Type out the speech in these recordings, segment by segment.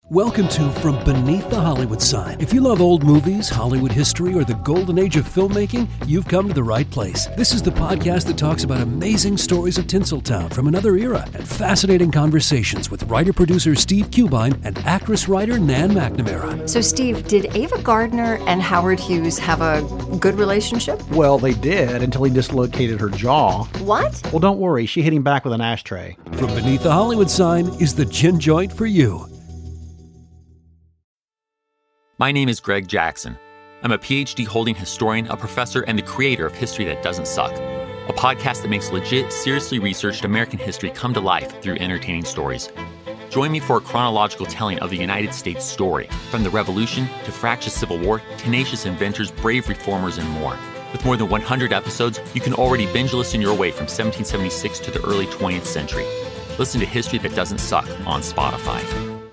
Welcome to From Beneath the Hollywood Sign. If you love old movies, Hollywood history, or the golden age of filmmaking, you've come to the right place. This is the podcast that talks about amazing stories of Tinseltown from another era and fascinating conversations with writer-producer Steve Cubine and actress-writer Nan McNamara. So, Steve, did Ava Gardner and Howard Hughes have a good relationship? Well, they did until he dislocated her jaw. What? Well, don't worry. She hit him back with an ashtray. From Beneath the Hollywood Sign is the gin joint for you. My name is Greg Jackson. I'm a PhD-holding historian, a professor, and the creator of History That Doesn't Suck, a podcast that makes legit, seriously researched American history come to life through entertaining stories. Join me for a chronological telling of the United States story, from the Revolution to fractious Civil War, tenacious inventors, brave reformers, and more. With more than 100 episodes, you can already binge listen your way from 1776 to the early 20th century. Listen to History That Doesn't Suck on Spotify.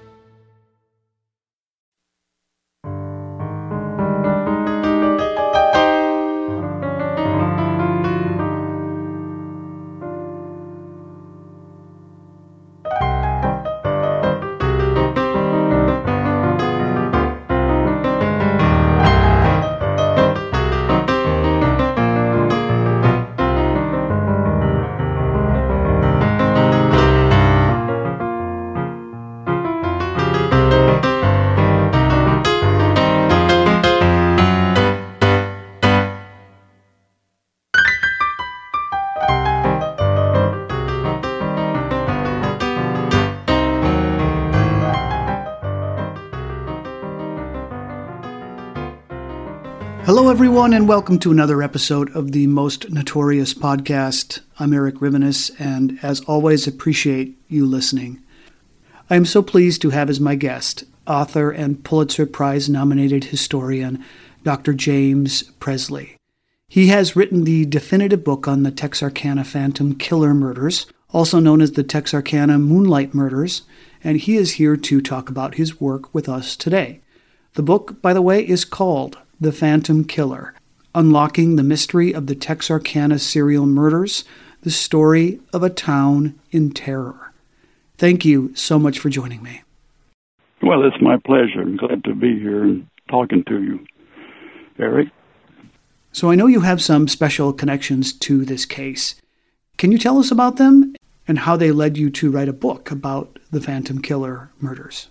Hello, everyone, and welcome to another episode of the Most Notorious Podcast. I'm Eric Rivenis, and as always, appreciate you listening. I am so pleased to have as my guest author and Pulitzer Prize-nominated historian Dr. James Presley. He has written the definitive book on the Texarkana Phantom Killer murders, also known as the Texarkana Moonlight Murders, and he is here to talk about his work with us today. The book, by the way, is called The Phantom Killer, Unlocking the Mystery of the Texarkana Serial Murders, the Story of a Town in Terror. Thank you so much for joining me. Well, it's my pleasure. I'm glad to be here and talking to you, Eric. So I know you have some special connections to this case. Can you tell us about them and how they led you to write a book about the Phantom Killer murders?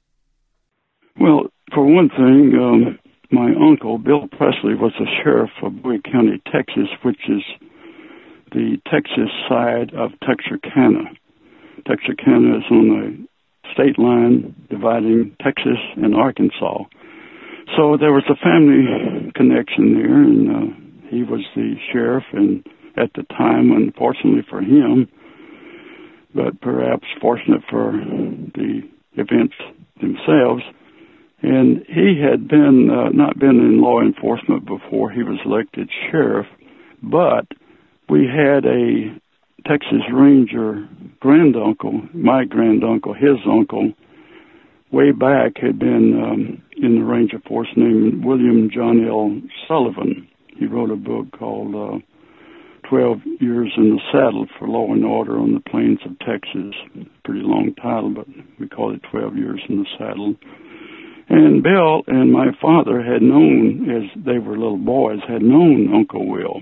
Well, for one thing, my uncle, Bill Presley, was the sheriff of Bowie County, Texas, which is the Texas side of Texarkana. Texarkana is on the state line dividing Texas and Arkansas. So there was a family connection there, and he was the sheriff, and at the time, unfortunately for him, but perhaps fortunate for the events themselves, and he had been not been in law enforcement before he was elected sheriff, but we had a Texas Ranger granduncle, my granduncle, his uncle, way back had been in the Ranger Force named William John L. Sullivan. He wrote a book called 12 Years in the Saddle for Law and Order on the Plains of Texas. Pretty long title, but we call it 12 Years in the Saddle. And Bill and my father had known, as they were little boys, had known Uncle Will.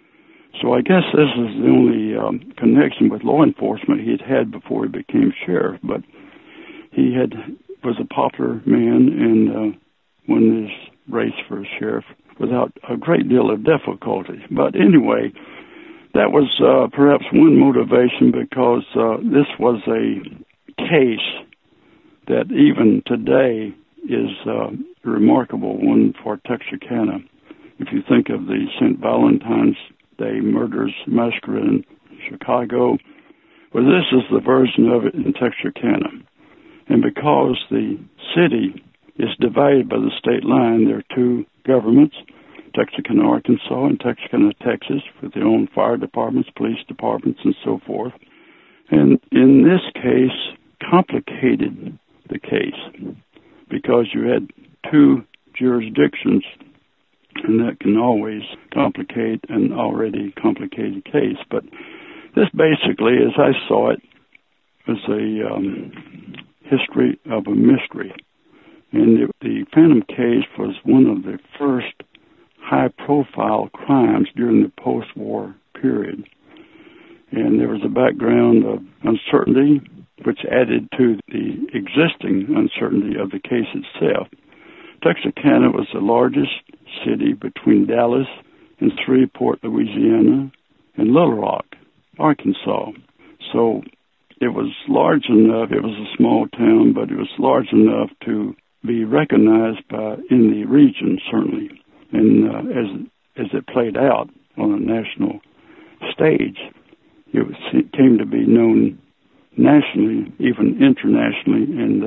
So I guess this is the only connection with law enforcement he'd had before he became sheriff. But he was a popular man and won this race for sheriff without a great deal of difficulty. But anyway, that was perhaps one motivation, because this was a case that even today is a remarkable one for Texarkana. If you think of the St. Valentine's Day murders massacre in Chicago, well, this is the version of it in Texarkana. And because the city is divided by the state line, there are two governments, Texarkana, Arkansas, and Texarkana, Texas, with their own fire departments, police departments, and so forth. And in this case, complicated the case, because you had two jurisdictions, and that can always complicate an already complicated case. But this basically, as I saw it, was a history of a mystery. And the Phantom case was one of the first high-profile crimes during the post-war period. And there was a background of uncertainty, which added to the existing uncertainty of the case itself. Texarkana was the largest city between Dallas and Shreveport, Louisiana, and Little Rock, Arkansas. So it was large enough, it was a small town, but it was large enough to be recognized in the region, certainly. And as it played out on a national stage, it came to be known nationally, even internationally,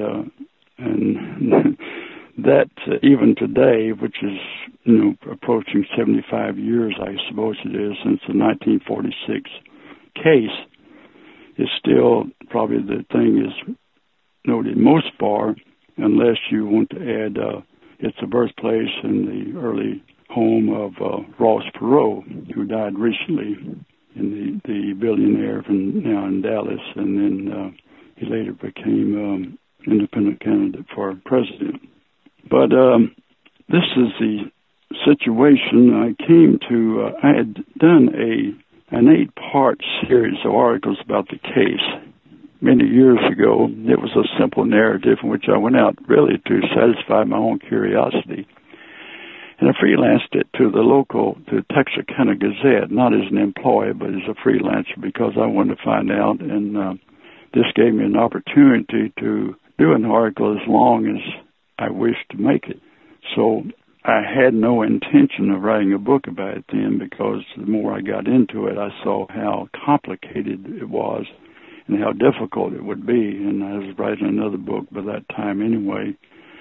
and that even today, which is approaching 75 years, I suppose it is, since the 1946 case, is still probably the thing is noted most far, unless you want to add it's the birthplace and the early home of Ross Perot, who died recently, in the billionaire now in Dallas, and then he later became independent candidate for president. But this is the situation I came to. I had done an 8-part series of articles about the case many years ago. It was a simple narrative in which I went out really to satisfy my own curiosity. And I freelanced it to the Texarkana Gazette, not as an employee, but as a freelancer, because I wanted to find out, and this gave me an opportunity to do an article as long as I wished to make it. So I had no intention of writing a book about it then, because the more I got into it, I saw how complicated it was and how difficult it would be. And I was writing another book by that time anyway.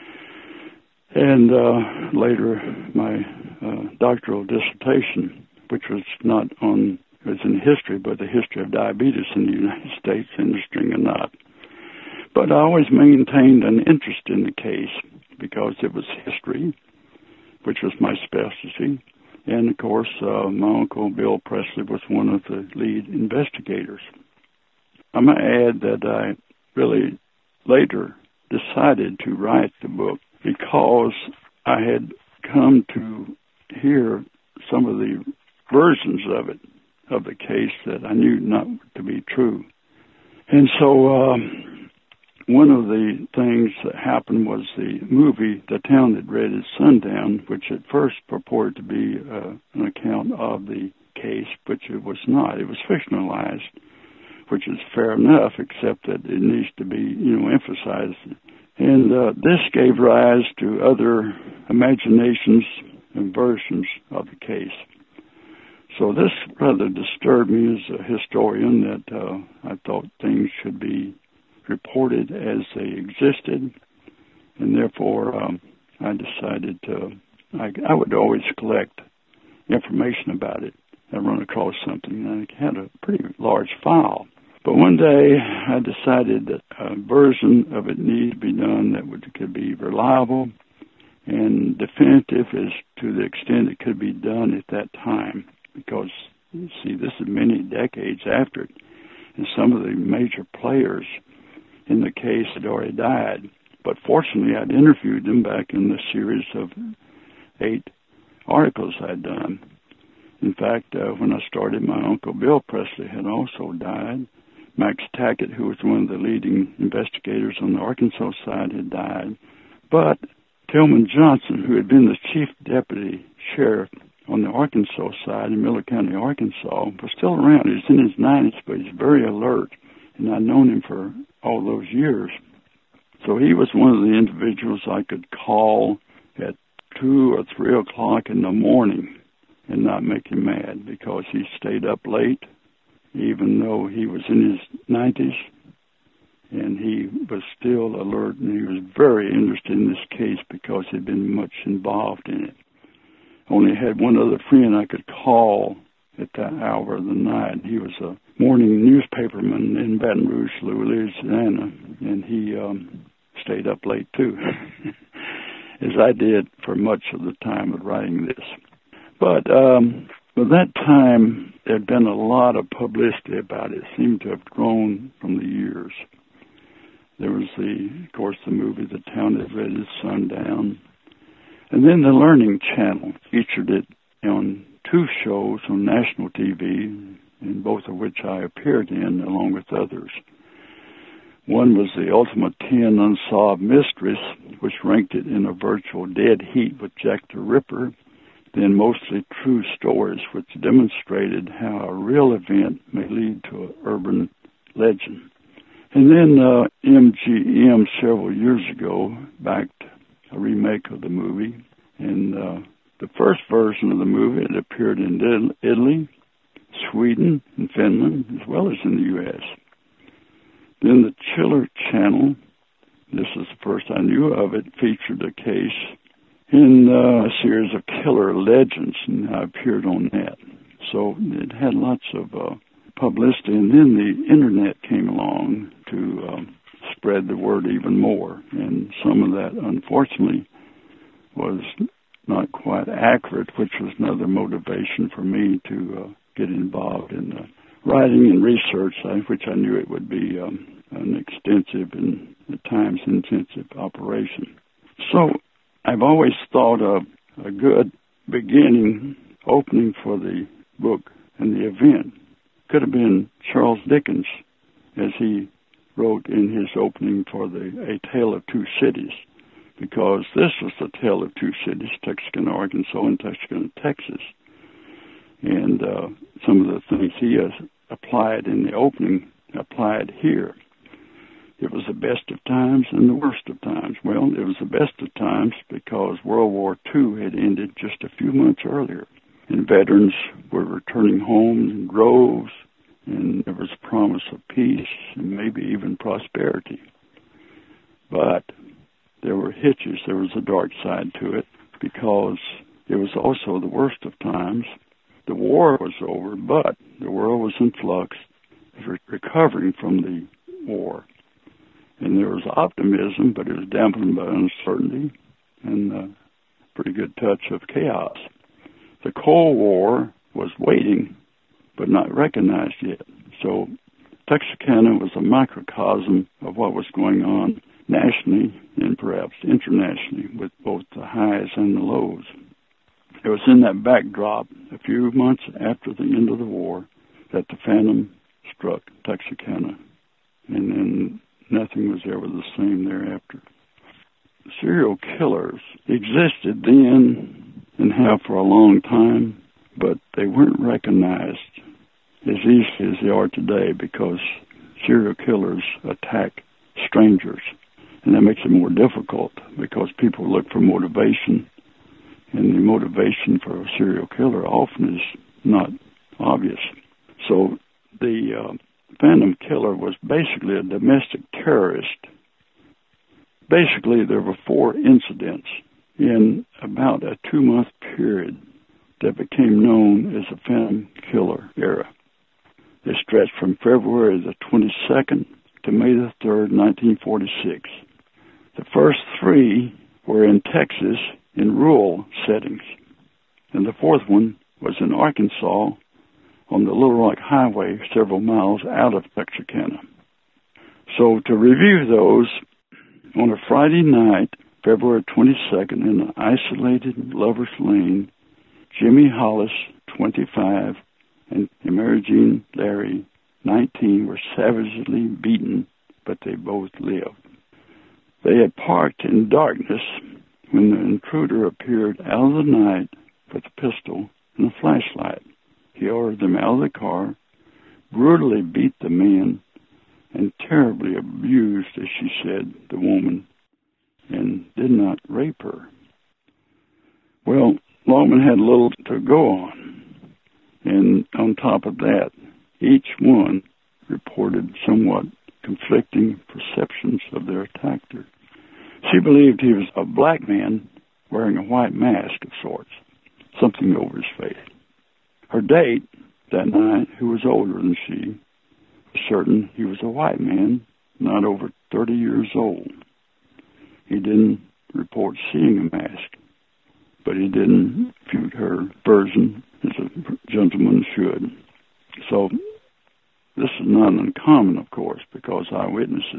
And later, my doctoral dissertation, which was it was in history, but the history of diabetes in the United States, interesting or not. But I always maintained an interest in the case because it was history, which was my specialty. And, of course, my uncle, Bill Presley, was one of the lead investigators. I might add that I really later decided to write the book because I had come to hear some of the versions of the case that I knew not to be true. And so one of the things that happened was the movie, The Town That Read at Sundown, which at first purported to be an account of the case, which it was not. It was fictionalized, which is fair enough, except that it needs to be, emphasized. And this gave rise to other imaginations and versions of the case. So this rather disturbed me as a historian, that I thought things should be reported as they existed, and therefore I decided I would always collect information about it. I run across something, and I had a pretty large file. But one day I decided that a version of it needed to be done that could be reliable and definitive as to the extent it could be done at that time. Because, you see, this is many decades after it, and some of the major players in the case had already died. But fortunately, I'd interviewed them back in the series of 8 articles I'd done. In fact, when I started, my uncle Bill Presley had also died. Max Tackett, who was one of the leading investigators on the Arkansas side, had died. But Tillman Johnson, who had been the chief deputy sheriff on the Arkansas side in Miller County, Arkansas, was still around. He was in his 90s, but he's very alert, and I'd known him for all those years. So he was one of the individuals I could call at 2 or 3 o'clock in the morning and not make him mad, because he stayed up late, even though he was in his 90s, and he was still alert, and he was very interested in this case because he'd been much involved in it. Only had one other friend I could call at that hour of the night. He was a morning newspaperman in Baton Rouge, Louisiana, and he stayed up late too, as I did for much of the time of writing this. But by that time, there had been a lot of publicity about it. It seemed to have grown from the years. There was, of course, the movie The Town That Let Its Sun Down. And then the Learning Channel featured it on 2 shows on national TV, in both of which I appeared in, along with others. One was the Ultimate 10 Unsolved Mysteries, which ranked it in a virtual dead heat with Jack the Ripper, then Mostly True Stories, which demonstrated how a real event may lead to an urban legend. And then MGM several years ago backed a remake of the movie. And the first version of the movie, it appeared in Italy, Sweden, and Finland, as well as in the U.S. Then the Chiller Channel, this is the first I knew of it, featured a case in a series of killer legends, and I appeared on that. So it had lots of publicity, and then the Internet came along to spread the word even more, and some of that, unfortunately, was not quite accurate, which was another motivation for me to get involved in writing and research, which I knew it would be an extensive and at times intensive operation. So I've always thought of a good beginning, opening for the book and the event could have been Charles Dickens, as he wrote in his opening for A Tale of Two Cities, because this was the tale of two cities, Texarkana, Arkansas, and Texarkana, Texas. And some of the things he has applied in the opening applied here. It was the best of times and the worst of times. Well, it was the best of times because World War II had ended just a few months earlier, and veterans were returning home in droves, and there was a promise of peace and maybe even prosperity. But there were hitches. There was a dark side to it because it was also the worst of times. The war was over, but the world was in flux, recovering from the war. And there was optimism, but it was dampened by uncertainty and a pretty good touch of chaos. The Cold War was waiting, but not recognized yet. So Texarkana was a microcosm of what was going on nationally and perhaps internationally, with both the highs and the lows. It was in that backdrop, a few months after the end of the war, that the Phantom struck Texarkana, and then nothing was ever the same thereafter. Serial killers existed then and have for a long time, but they weren't recognized as easily as they are today because serial killers attack strangers, and that makes it more difficult because people look for motivation, and the motivation for a serial killer often is not obvious. So the Phantom Killer was basically a domestic terrorist. Basically, there were 4 incidents in about a 2-month period that became known as the Phantom Killer era. They stretched from February the 22nd to May the 3rd, 1946. The first 3 were in Texas in rural settings, and the 4th one was in Arkansas on the Little Rock Highway several miles out of Texarkana. So to review those, on a Friday night, February 22nd, in an isolated Lover's Lane, Jimmy Hollis, 25, and Mary Jean Larry, 19, were savagely beaten, but they both lived. They had parked in darkness when the intruder appeared out of the night with a pistol and a flashlight. He ordered them out of the car, brutally beat the men, and terribly abused, as she said, the woman, and did not rape her. Well, Longman had little to go on, and on top of that, each one reported somewhat conflicting perceptions of their attacker. She believed he was a black man wearing a white mask of sorts, something over his face. Her date that night, who was older than she, was certain he was a white man, not over 30 years old. He didn't report seeing a mask, but he didn't refute her version as a gentleman should. So this is not uncommon, of course, because eyewitnesses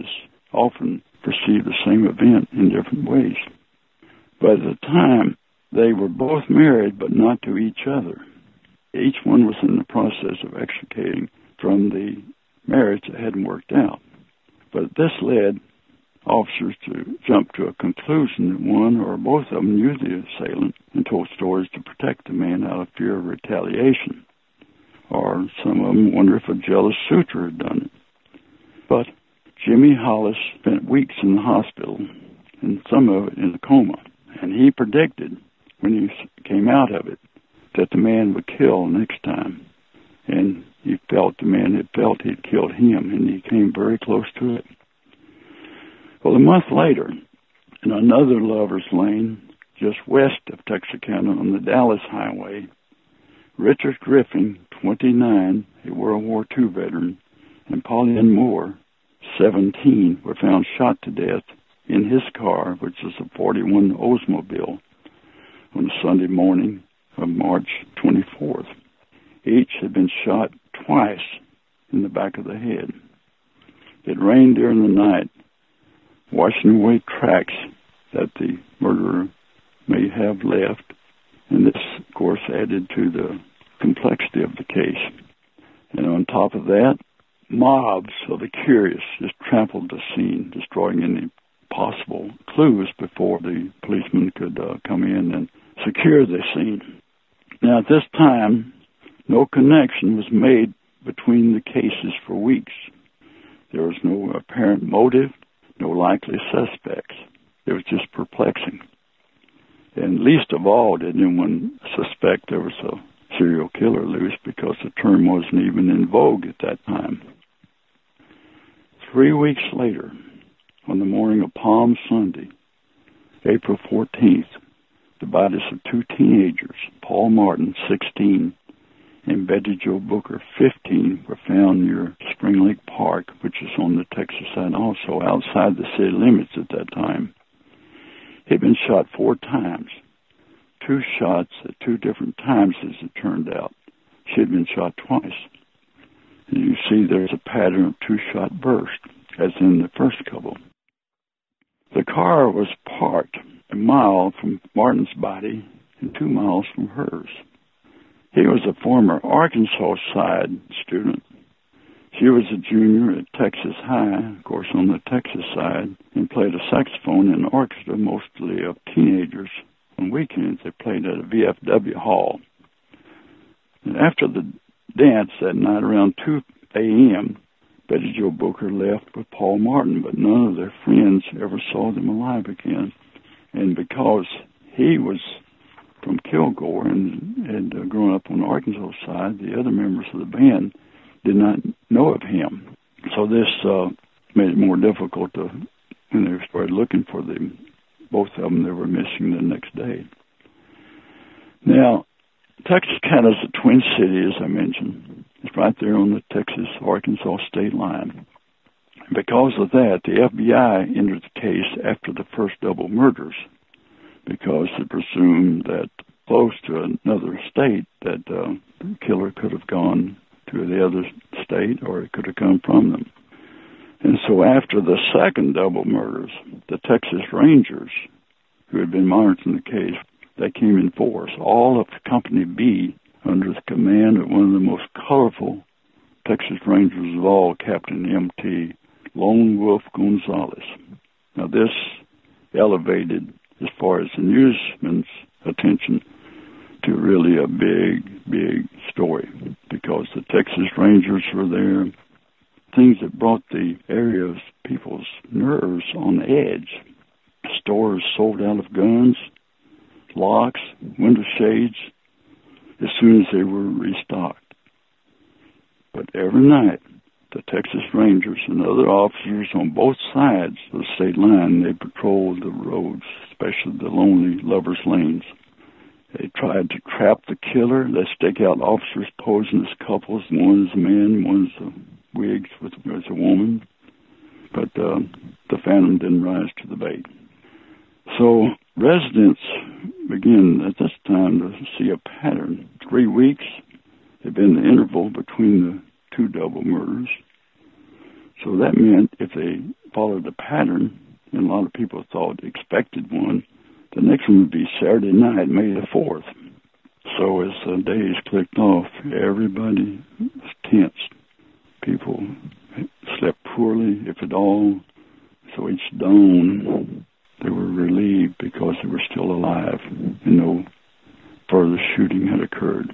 often perceived the same event in different ways. But at the time, they were both married, but not to each other. Each one was in the process of extricating from the marriage that hadn't worked out. But this led officers to jump to a conclusion that one or both of them knew the assailant and told stories to protect the man out of fear of retaliation. Or some of them wonder if a jealous suitor had done it. But Jimmy Hollis spent weeks in the hospital, and some of it in a coma. And he predicted, when he came out of it, that the man would kill next time. And he felt the man had felt he'd killed him, and he came very close to it. Well, a month later, in another lover's lane, just west of Texarkana on the Dallas Highway, Richard Griffin, 29, a World War II veteran, and Pauline Moore, 17, were found shot to death in his car, which was a 41 Oldsmobile, on a Sunday morning of March 24th. Each had been shot twice in the back of the head. It rained during the night, washing away tracks that the murderer may have left, and this, of course, added to the complexity of the case. And on top of that, mobs of the curious just trampled the scene, destroying any possible clues before the policemen could come in and secure the scene. Now, at this time, no connection was made between the cases for weeks. There was no apparent motive, no likely suspects. It was just perplexing. And least of all did anyone suspect there was a serial killer loose, because the term wasn't even in vogue at that time. 3 weeks later, on the morning of Palm Sunday, April 14th, the bodies of two teenagers, Paul Martin, 16, and Betty Jo Booker, 15, were found near Spring Lake Park, which is on the Texas side also, outside the city limits at that time. He'd been shot 4 times. 2 shots at 2 different times, as it turned out. She had been shot twice. And you see there's a pattern of 2-shot bursts, as in the first couple. The car was parked a mile from Martin's body and 2 miles from hers. He was a former Arkansas side student. She was a junior at Texas High, of course on the Texas side, and played a saxophone in an orchestra, mostly of teenagers. On weekends, they played at a VFW hall. And after the dance that night around 2 a.m., Betty Jo Booker left with Paul Martin, but none of their friends ever saw them alive again. And because he was from Kilgore and had grown up on the Arkansas side, the other members of the band did not know of him. So this made it more difficult when they started looking for them. Both of them, they were missing the next day. Now, Texarkana is a twin city, as I mentioned. It's right there on the Texas-Arkansas state line. Because of that, the FBI entered the case after the first double murders, because they presumed that close to another state that the killer could have gone to the other state, or it could have come from them. And so after the second double murders, the Texas Rangers, who had been monitoring the case, they came in force, all of Company B, under the command of one of the most colorful Texas Rangers of all, Captain M.T. Lone Wolf Gonzalez. Now this elevated, as far as the newsman's attention, to really a big, big story, because the Texas Rangers were there, things that brought the area's people's nerves on edge. Stores sold out of guns, locks, window shades, as soon as they were restocked. But every night, the Texas Rangers and other officers on both sides of the state line, they patrolled the roads, especially the lonely lovers' lanes. They tried to trap the killer. They stake out officers posing as couples. One's a man, one's a wig as a woman. But the phantom didn't rise to the bait. So residents begin at this time to see a pattern. 3 weeks had been the interval between the 2 double murders. So that meant if they followed a pattern, and a lot of people expected one. The next one would be Saturday night, May the 4th. So as the days clicked off, everybody was tense. People slept poorly, if at all. So each dawn, they were relieved because they were still alive and no further shooting had occurred.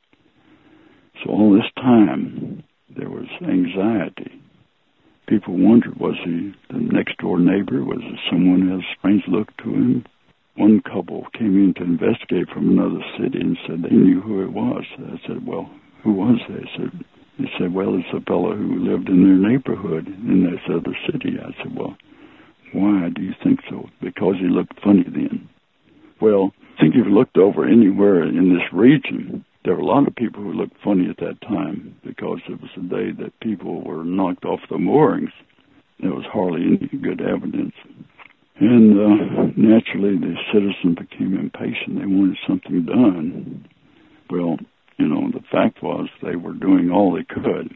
So all this time, there was anxiety. People wondered, was he the next-door neighbor? Was it someone who had a strange look to him? One couple came in to investigate from another city and said they knew who it was. I said, well, who was they? They said, well, it's a fellow who lived in their neighborhood in this other city. I said, well, why do you think so? Because he looked funny then. Well, I think if you looked over anywhere in this region, there were a lot of people who looked funny at that time because it was a day that people were knocked off the moorings. There was hardly any good evidence. And naturally, the citizens became impatient. They wanted something done. Well, the fact was they were doing all they could.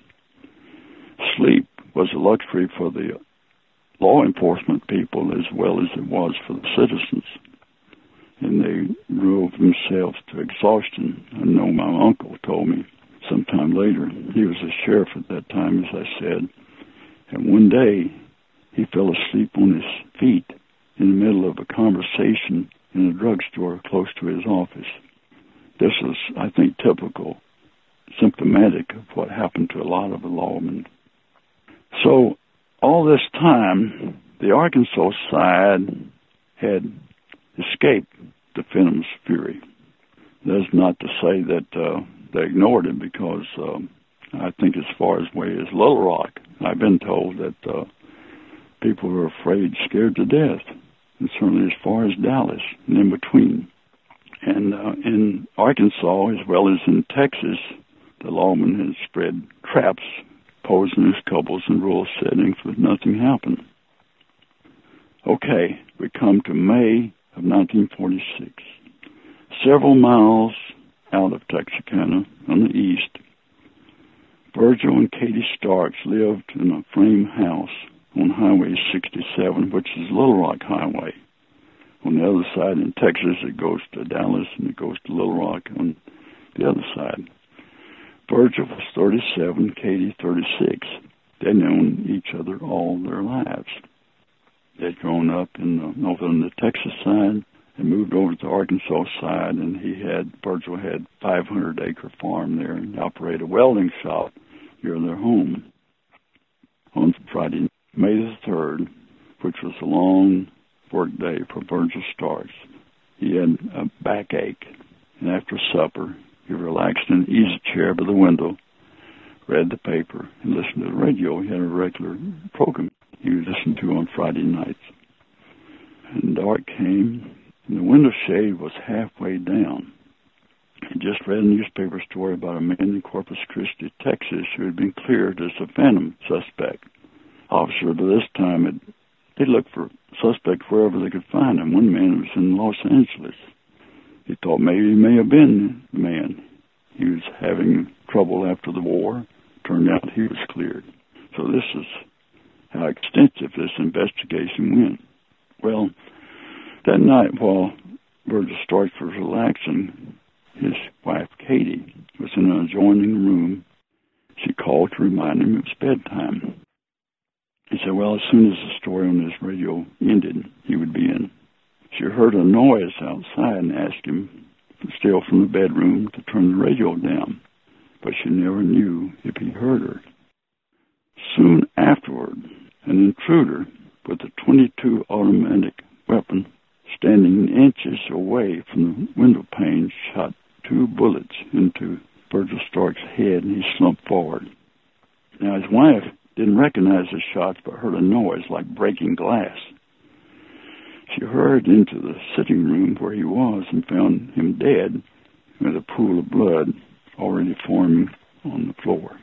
Sleep was a luxury for the law enforcement people as well as it was for the citizens. And they drove themselves to exhaustion. I know my uncle told me sometime later. He was a sheriff at that time, as I said. And one day, he fell asleep on his feet in the middle of a conversation in a drugstore close to his office. This was, I think, typical, symptomatic of what happened to a lot of the lawmen. So all this time, the Arkansas side had escaped the Fenham's fury. That's not to say that they ignored it, because I think as far away as Little Rock, I've been told that people were afraid, scared to death, and certainly as far as Dallas and in between. And in Arkansas, as well as in Texas, the lawmen had spread traps, poisonous couples in rural settings, but nothing happened. Okay, we come to May of 1946. Several miles out of Texarkana on the east, Virgil and Katie Starks lived in a frame house on Highway 67, which is Little Rock Highway. On the other side in Texas, it goes to Dallas, and it goes to Little Rock on the other side. Virgil was 37, Katie 36. They'd known each other all their lives. They'd grown up in the Texas side and moved over to the Arkansas side, and Virgil had 500-acre farm there and operated a welding shop near their home. On Friday, May the 3rd, which was a long work day for Virgil Starks, he had a backache, and after supper, he relaxed in an easy chair by the window, read the paper, and listened to the radio. He had a regular program he would listen to on Friday nights. And dark came, and the window shade was halfway down. He just read a newspaper story about a man in Corpus Christi, Texas, who had been cleared as a phantom suspect. Officers by this time they looked for suspects wherever they could find him. One man was in Los Angeles. He thought maybe he may have been the man. He was having trouble after the war. Turned out he was cleared. So this is how extensive this investigation went. Well, that night while Virgil Starks was relaxing, his wife, Katie, was in an adjoining room. She called to remind him it was bedtime. He said, well, as soon as the story on his radio ended, he would be in. She heard a noise outside and asked him, still from the bedroom, to turn the radio down, but she never knew if he heard her. Soon afterward, an intruder with a .22 automatic weapon standing inches away from the window pane shot 2 bullets into Virgil Starks' head, and he slumped forward. Now, his wife didn't recognize the shots, but heard a noise like breaking glass. She hurried into the sitting room where he was and found him dead with a pool of blood already forming on the floor.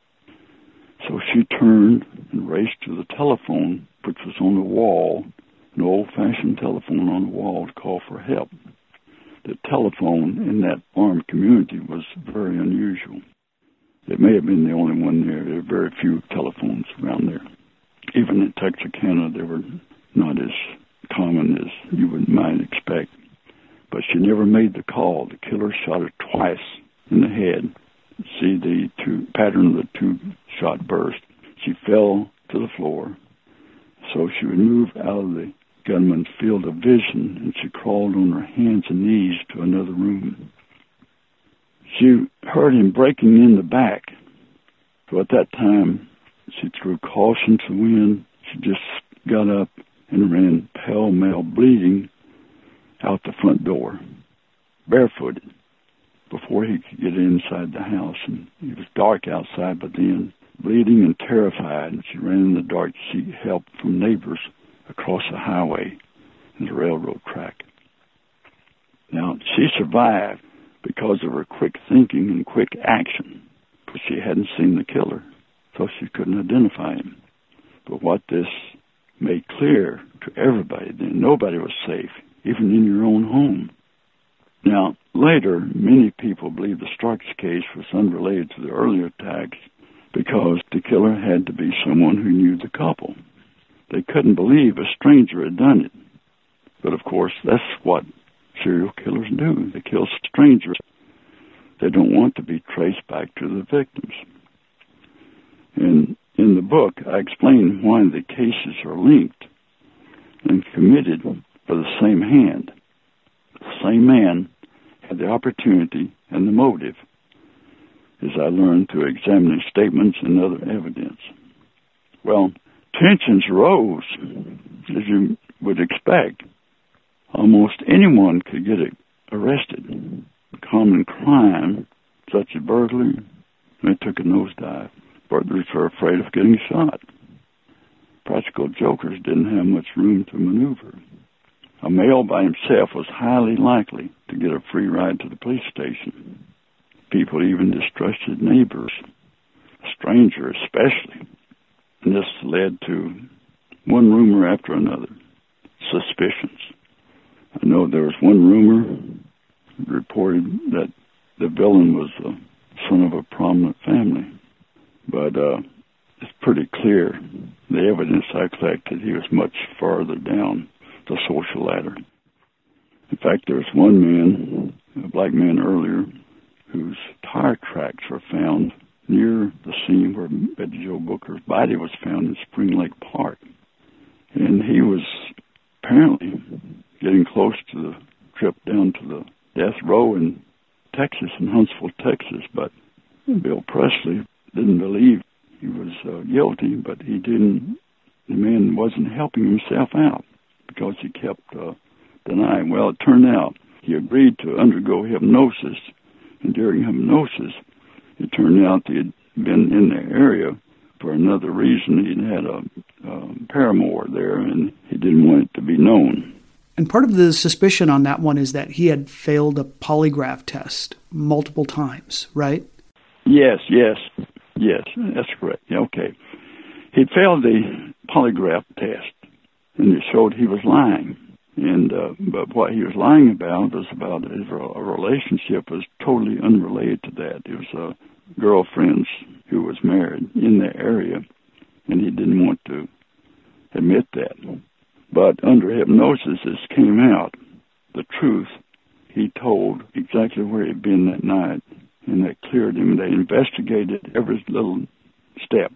So she turned and raced to the telephone, which was on the wall, an old-fashioned telephone on the wall, to call for help. The telephone in that farm community was very unusual. It may have been the only one there. There were very few telephones around there. Even in Texarkana, they were not as common as you might expect. But she never made the call. The killer shot her twice in the head. See the pattern of the two-shot burst. She fell to the floor. So she would move out of the gunman's field of vision, and she crawled on her hands and knees to another room. She heard him breaking in the back. So at that time, she threw caution to the wind. She just got up and ran pell-mell, bleeding, out the front door, barefooted, before he could get inside the house. And it was dark outside, but then, bleeding and terrified, and she ran in the dark to seek help from neighbors across the highway and the railroad track. Now, she survived because of her quick thinking and quick action, but she hadn't seen the killer, so she couldn't identify him. But what this made clear to everybody, that nobody was safe, even in your own home. Now, later, many people believe the Starks case was unrelated to the earlier attacks because the killer had to be someone who knew the couple. They couldn't believe a stranger had done it. But, of course, that's what serial killers do. They kill strangers. They don't want to be traced back to the victims. And in the book, I explain why the cases are linked and committed by the same hand. The same man had the opportunity and the motive, as I learned through examining statements and other evidence. Well, tensions rose, as you would expect. Almost anyone could get arrested. Common crime, such as burglary, they took a nosedive. Burglars were afraid of getting shot. Practical jokers didn't have much room to maneuver. A male by himself was highly likely to get a free ride to the police station. People even distrusted neighbors, a stranger especially. And this led to one rumor after another, suspicions. I know there was one rumor reported that the villain was the son of a prominent family. But it's pretty clear, the evidence I collected, he was much farther down the social ladder. In fact, there was one man, a black man earlier, whose tire tracks were found near the scene where Betty Jo Booker's body was found in Spring Lake Park. And he was apparently getting close to the trip down to the death row in Texas, in Huntsville, Texas. But Bill Presley didn't believe he was guilty, but the man wasn't helping himself out because he kept denying. Well, it turned out he agreed to undergo hypnosis, and during hypnosis, it turned out he had been in the area for another reason. He'd had a paramour there, and he didn't want it to be known. And part of the suspicion on that one is that he had failed a polygraph test multiple times, right? Yes, that's correct. Yeah, okay. He failed the polygraph test, and it showed he was lying. And but what he was lying about was about his relationship was totally unrelated to that. It was a girlfriend who was married in the area, and he didn't want to admit that. But under hypnosis, this came out. The truth, he told exactly where he'd been that night, and that cleared him. They investigated every little step.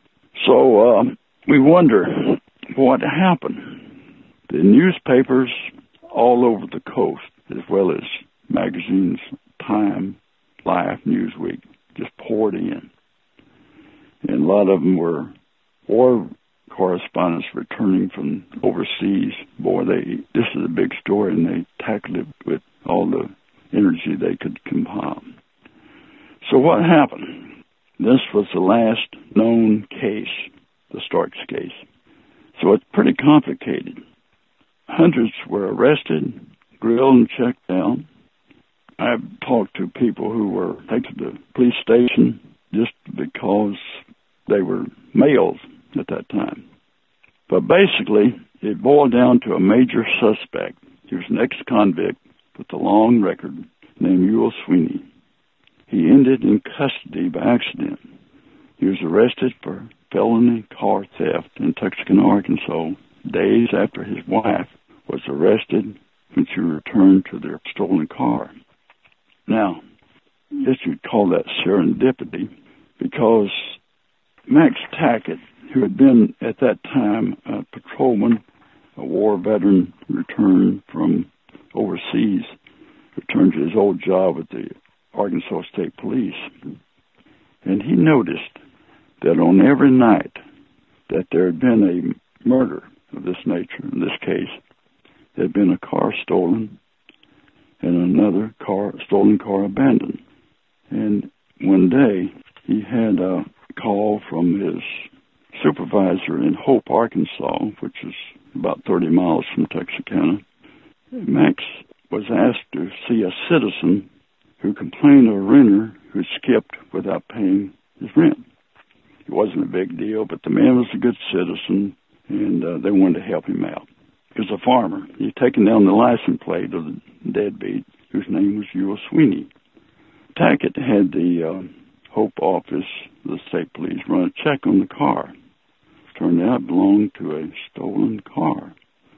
So we wonder what happened. The newspapers all over the coast, as well as magazines, Time, Life, Newsweek, just poured in. And a lot of them were war correspondents returning from overseas. Boy, this is a big story, and they tackled it with all the energy they could compile. So what happened? This was the last known case, the Starks case. So it's pretty complicated. Hundreds were arrested, grilled, and checked out. I've talked to people who were taken to the police station just because they were males at that time. But basically, it boiled down to a major suspect. He was an ex-convict with a long record named Ewell Sweeney. He ended in custody by accident. He was arrested for felony car theft in Texarkana, Arkansas, days after his wife was arrested when she returned to their stolen car. Now, I guess you'd call that serendipity, because Max Tackett, who had been at that time a patrolman, a war veteran returned from overseas, returned to his old job at the Arkansas State Police. And he noticed that on every night that there had been a murder of this nature, in this case, there had been a car stolen and another stolen car abandoned. And one day he had a call from his supervisor in Hope, Arkansas, which is about 30 miles from Texarkana. Max was asked to see a citizen who complained of a renter who skipped without paying his rent. It wasn't a big deal, but the man was a good citizen, and they wanted to help him out. He was a farmer. He'd taken down the license plate of the deadbeat, whose name was Ewell Sweeney. Tackett had the Hope office, the state police, run a check on the car. Turned out it belonged to a stolen car.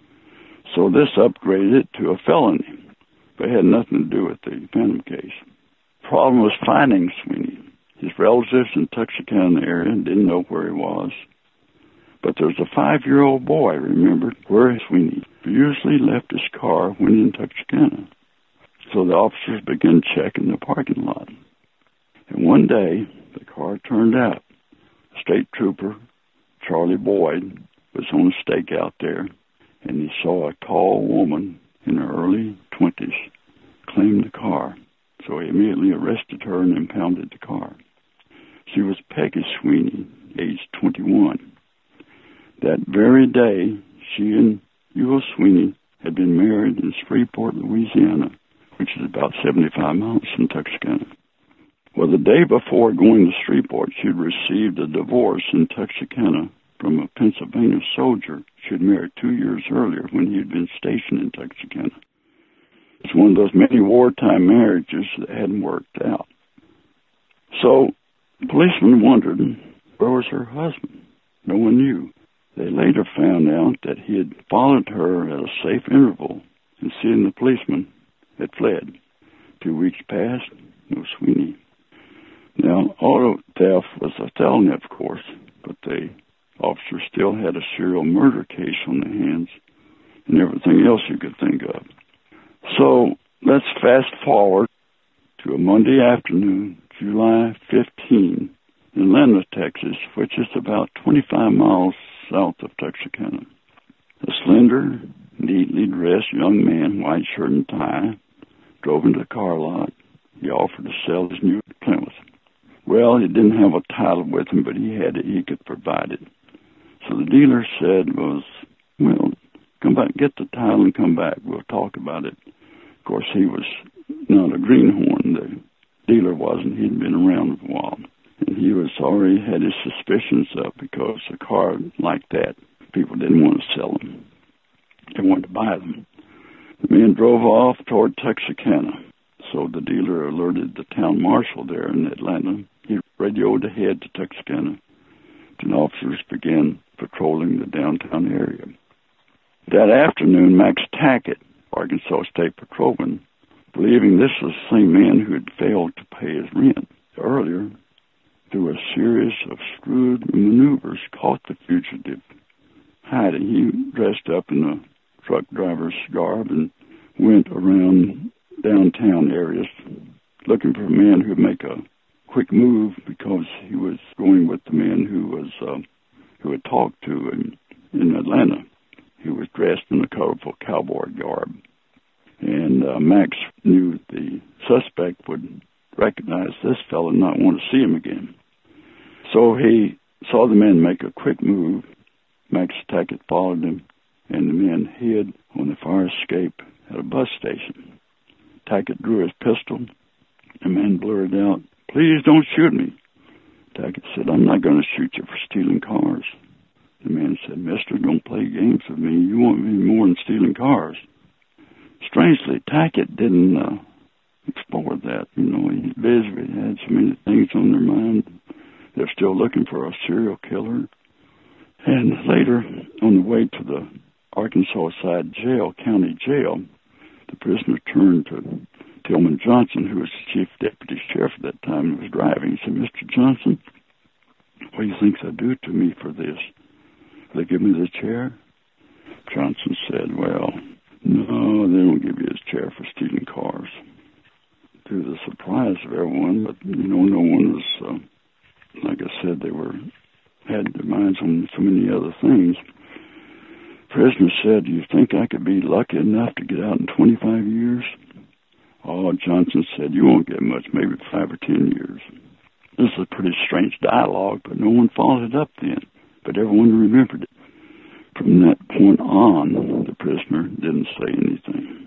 So this upgraded it to a felony, but it had nothing to do with the Phantom case. Problem was finding Sweeney. His relatives in Texarkana area didn't know where he was. But there was a 5-year-old boy remembered where Sweeney usually left his car when in Texarkana. So the officers began checking the parking lot. And one day, the car turned out. State Trooper Charlie Boyd was on a stakeout there, and he saw a tall woman in her early 20s claim the car. So he immediately arrested her and impounded the car. She was Peggy Sweeney, age 21. That very day, she and Ewell Sweeney had been married in Shreveport, Louisiana, which is about 75 miles from Texarkana. Well, the day before going to Shreveport, she had received a divorce in Texarkana from a Pennsylvania soldier she had married 2 years earlier when he had been stationed in Texarkana. It's one of those many wartime marriages that hadn't worked out. So, the policeman wondered, where was her husband? No one knew. They later found out that he had followed her at a safe interval, and seeing the policeman, had fled. 2 weeks passed, no Sweeney. Now, auto theft was a felony, of course, but the officer still had a serial murder case on their hands and everything else you could think of. So, let's fast forward to a Monday afternoon, July 15, in Atlanta, Texas, which is about 25 miles south of Texarkana. A slender, neatly dressed young man, white shirt and tie, drove into the car lot. He offered to sell his new Plymouth. Well, he didn't have a title with him, but he had it. He could provide it. So the dealer said well, come back, get the title and come back. We'll talk about it. Of course, he was not a greenhorn. The dealer wasn't. He'd been around a while. And he was already had his suspicions up because a car like that, people didn't want to sell them. They wanted to buy them. The man drove off toward Texarkana. So the dealer alerted the town marshal there in Atlanta. He radioed ahead to Texarkana, and officers began patrolling the downtown area. That afternoon, Max Tackett, Arkansas State Patrolman, believing this was the same man who had failed to pay his rent earlier, through a series of shrewd maneuvers, caught the fugitive hiding. He dressed up in a truck driver's garb and went around downtown areas looking for a man who would make a quick move, because he was going with the man who had talked to him in Atlanta. He was dressed in a colorful cowboy garb. And Max knew the suspect would recognize this fellow and not want to see him again. So he saw the man make a quick move. Max Tackett followed him, and the man hid on the fire escape at a bus station. Tackett drew his pistol. The man blurted out, "Please don't shoot me." Tackett said, "I'm not going to shoot you for stealing cars." The man said, "Mister, don't play games with me. You want me more than stealing cars." Strangely, Tackett didn't explore that. He's busy. He had so many things on their mind they're still looking for a serial killer. And later, on the way to the Arkansas side jail, county jail, the prisoner turned to Tillman Johnson, who was the chief deputy sheriff at that time and was driving. He said, "Mr. Johnson, what do you think they'll do to me for this? Will they give me the chair?" Johnson said, "Well, no, they won't give you his chair for stealing cars." To the surprise of everyone, but no one was, like I said, they had their minds on so many other things. The prisoner said, "Do you think I could be lucky enough to get out in 25 years? Oh, Johnson said, "You won't get much, maybe 5 or 10 years. This is a pretty strange dialogue, but no one followed it up then. But everyone remembered it. From that point on, the prisoner didn't say anything.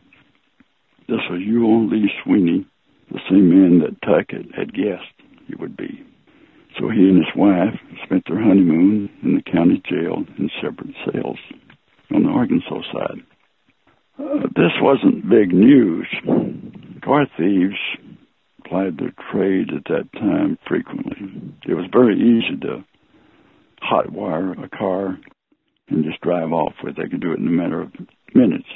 This was Ewell Lee Sweeney, the same man that Tuck had guessed he would be. So he and his wife spent their honeymoon in the county jail in separate cells on the Arkansas side. This wasn't big news. Car thieves plied their trade at that time frequently. It was very easy to hotwire a car and just drive off with it. They could do it in a matter of minutes.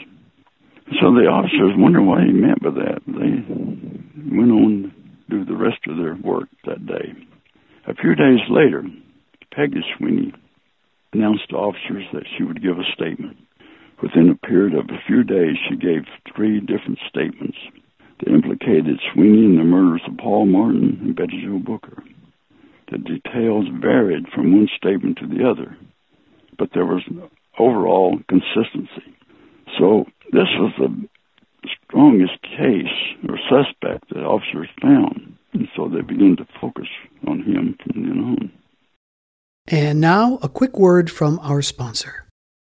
So the officers wondered what he meant by that. They went on to do the rest of their work that day. A few days later, Peggy Sweeney announced to officers that she would give a statement. Within a period of a few days, she gave 3 different statements that implicated Sweeney in the murders of Paul Martin and Betty Jo Booker. The details varied from one statement to the other, but there was an overall consistency. So this was the strongest case or suspect that officers found, and so they began to focus on him from then on. And now, a quick word from our sponsor.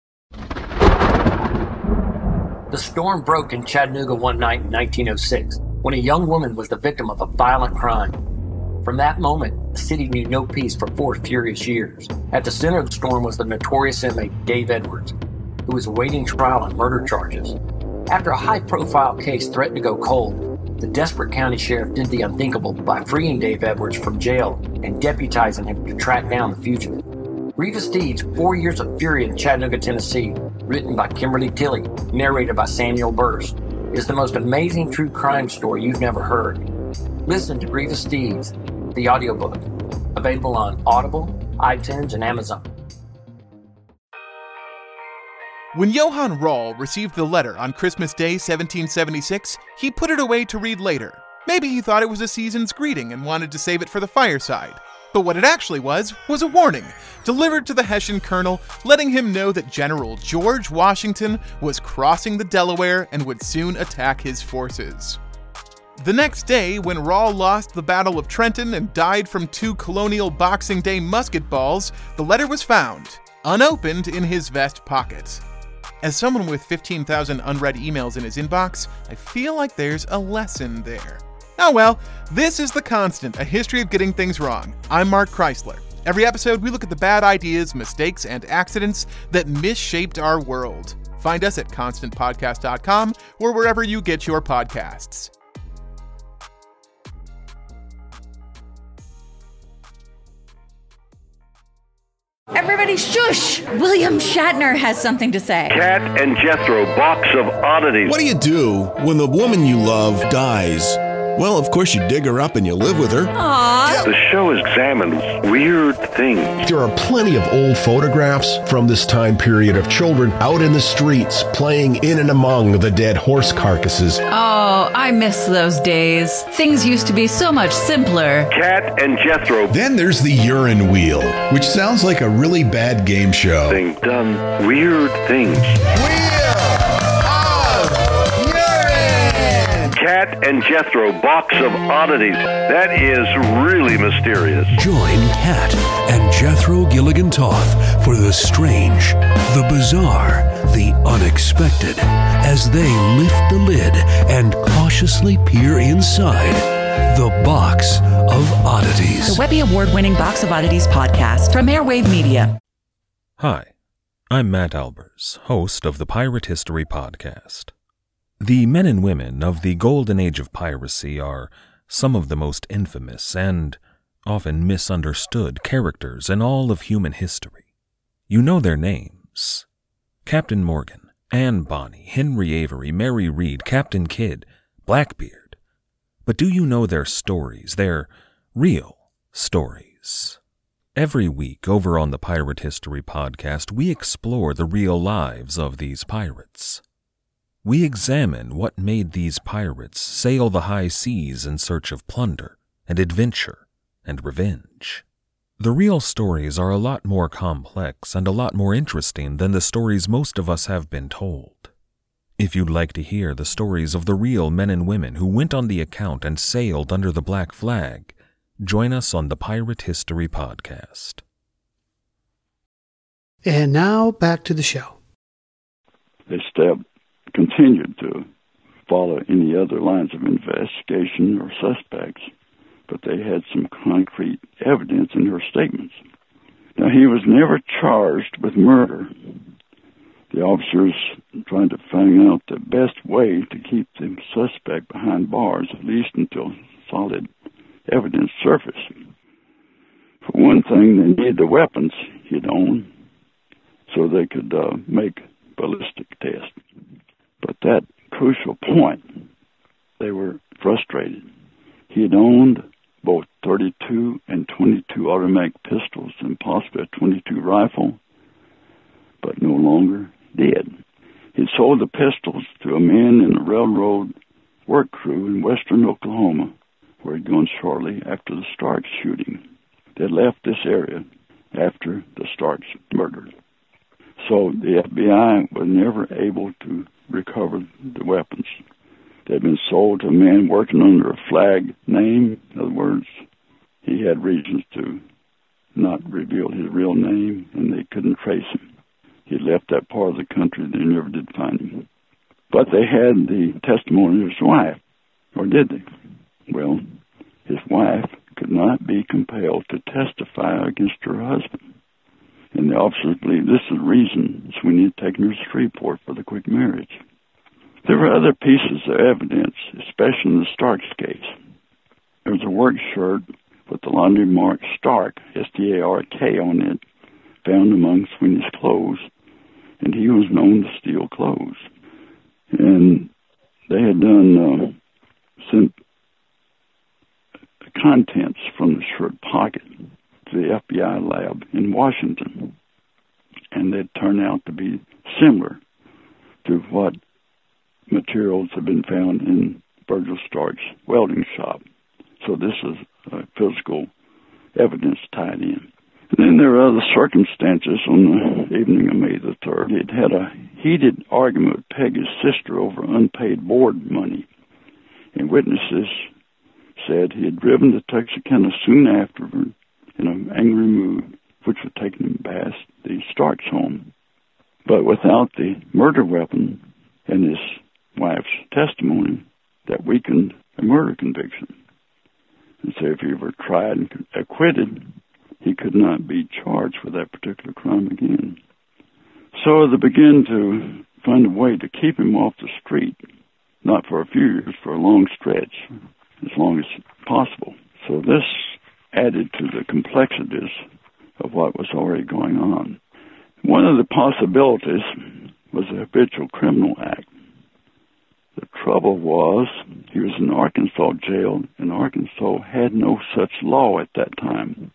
The storm broke in Chattanooga one night in 1906 when a young woman was the victim of a violent crime. From that moment, the city knew no peace for 4 furious years. At the center of the storm was the notorious inmate Dave Edwards, who was awaiting trial on murder charges. After a high-profile case threatened to go cold, the desperate county sheriff did the unthinkable by freeing Dave Edwards from jail and deputizing him to track down the fugitive. Grievous Deeds, 4 Years of Fury in Chattanooga, Tennessee, written by Kimberly Tilley, narrated by Samuel Burst, is the most amazing true crime story you've never heard. Listen to Grievous Deeds, the audiobook, available on Audible, iTunes, and Amazon. When Johann Rall received the letter on Christmas Day 1776, he put it away to read later. Maybe he thought it was a season's greeting and wanted to save it for the fireside. But what it actually was a warning, delivered to the Hessian colonel, letting him know that General George Washington was crossing the Delaware and would soon attack his forces. The next day, when Rall lost the Battle of Trenton and died from 2 colonial Boxing Day musket balls, the letter was found, unopened, in his vest pocket. As someone with 15,000 unread emails in his inbox, I feel like there's a lesson there. Oh well, this is The Constant, a history of getting things wrong. I'm Mark Chrysler. Every episode, we look at the bad ideas, mistakes, and accidents that misshaped our world. Find us at constantpodcast.com or wherever you get your podcasts. Everybody shush! William Shatner has something to say. Cat and Jethro, box of oddities. What do you do when the woman you love dies? Well, of course you dig her up and you live with her. Aww. The show examines weird things. There are plenty of old photographs from this time period of children out in the streets playing in and among the dead horse carcasses. Oh, I miss those days. Things used to be so much simpler. Cat and Jethro. Then there's the urine wheel, which sounds like a really bad game show. They've done weird things. Cat and Jethro, box of oddities. That is really mysterious. Join Cat and Jethro Gilligan Toth for the strange, the bizarre, the unexpected, as they lift the lid and cautiously peer inside the Box of Oddities. The Webby Award-winning Box of Oddities podcast from Airwave Media. Hi, I'm Matt Albers, host of the Pirate History Podcast. The men and women of the golden age of piracy are some of the most infamous and often misunderstood characters in all of human history. You know their names: Captain Morgan, Anne Bonny, Henry Avery, Mary Read, Captain Kidd, Blackbeard. But do you know their stories, their real stories? Every week over on the Pirate History Podcast, we explore the real lives of these pirates. We examine what made these pirates sail the high seas in search of plunder and adventure and revenge. The real stories are a lot more complex and a lot more interesting than the stories most of us have been told. If you'd like to hear the stories of the real men and women who went on the account and sailed under the black flag, join us on the Pirate History Podcast. And now back to the show. They continued to follow any other lines of investigation or suspects, but they had some concrete evidence in her statements. Now, he was never charged with murder. The officers tried to find out the best way to keep the suspect behind bars, at least until solid evidence surfaced. For one thing, they needed the weapons he'd owned so they could make ballistic tests. But that crucial point, they were frustrated. He had owned both 32 and 22 automatic pistols and possibly a 22 rifle, but no longer did. He sold the pistols to a man in a railroad work crew in western Oklahoma, where he'd gone shortly after the Starks shooting. They left this area after the Starks murder. So the FBI was never able to recover the weapons. They'd been sold to a man working under a flag name. In other words, he had reasons to not reveal his real name, and they couldn't trace him. He left that part of the country. They never did find him. But they had the testimony of his wife, or did they? Well, his wife could not be compelled to testify against her husband. And the officers believe this is the reason Sweeney had taken her to Shreveport for the quick marriage. There were other pieces of evidence, especially in the Starks case. There was a work shirt with the laundry mark Stark, S-T-A-R-K, on it, found among Sweeney's clothes, and he was known to steal clothes. And they had sent contents from the shirt pocket to the FBI lab in Washington, and they'd turned out to be similar to what materials have been found in Virgil Stark's welding shop. So this is physical evidence tied in. And then there are other circumstances. On the evening of May the 3rd, he'd had a heated argument with Peggy's sister over unpaid board money, and witnesses said he had driven to Texarkana soon afterward in an angry mood, which would take him past the Starks home. But without the murder weapon and his wife's testimony, that weakened a murder conviction. And so if he were tried and acquitted, he could not be charged for that particular crime again. So they began to find a way to keep him off the street, not for a few years, for a long stretch, as long as possible. So this added to the complexities of what was already going on. One of the possibilities was the Habitual Criminal Act. The trouble was, he was in Arkansas jail, and Arkansas had no such law at that time.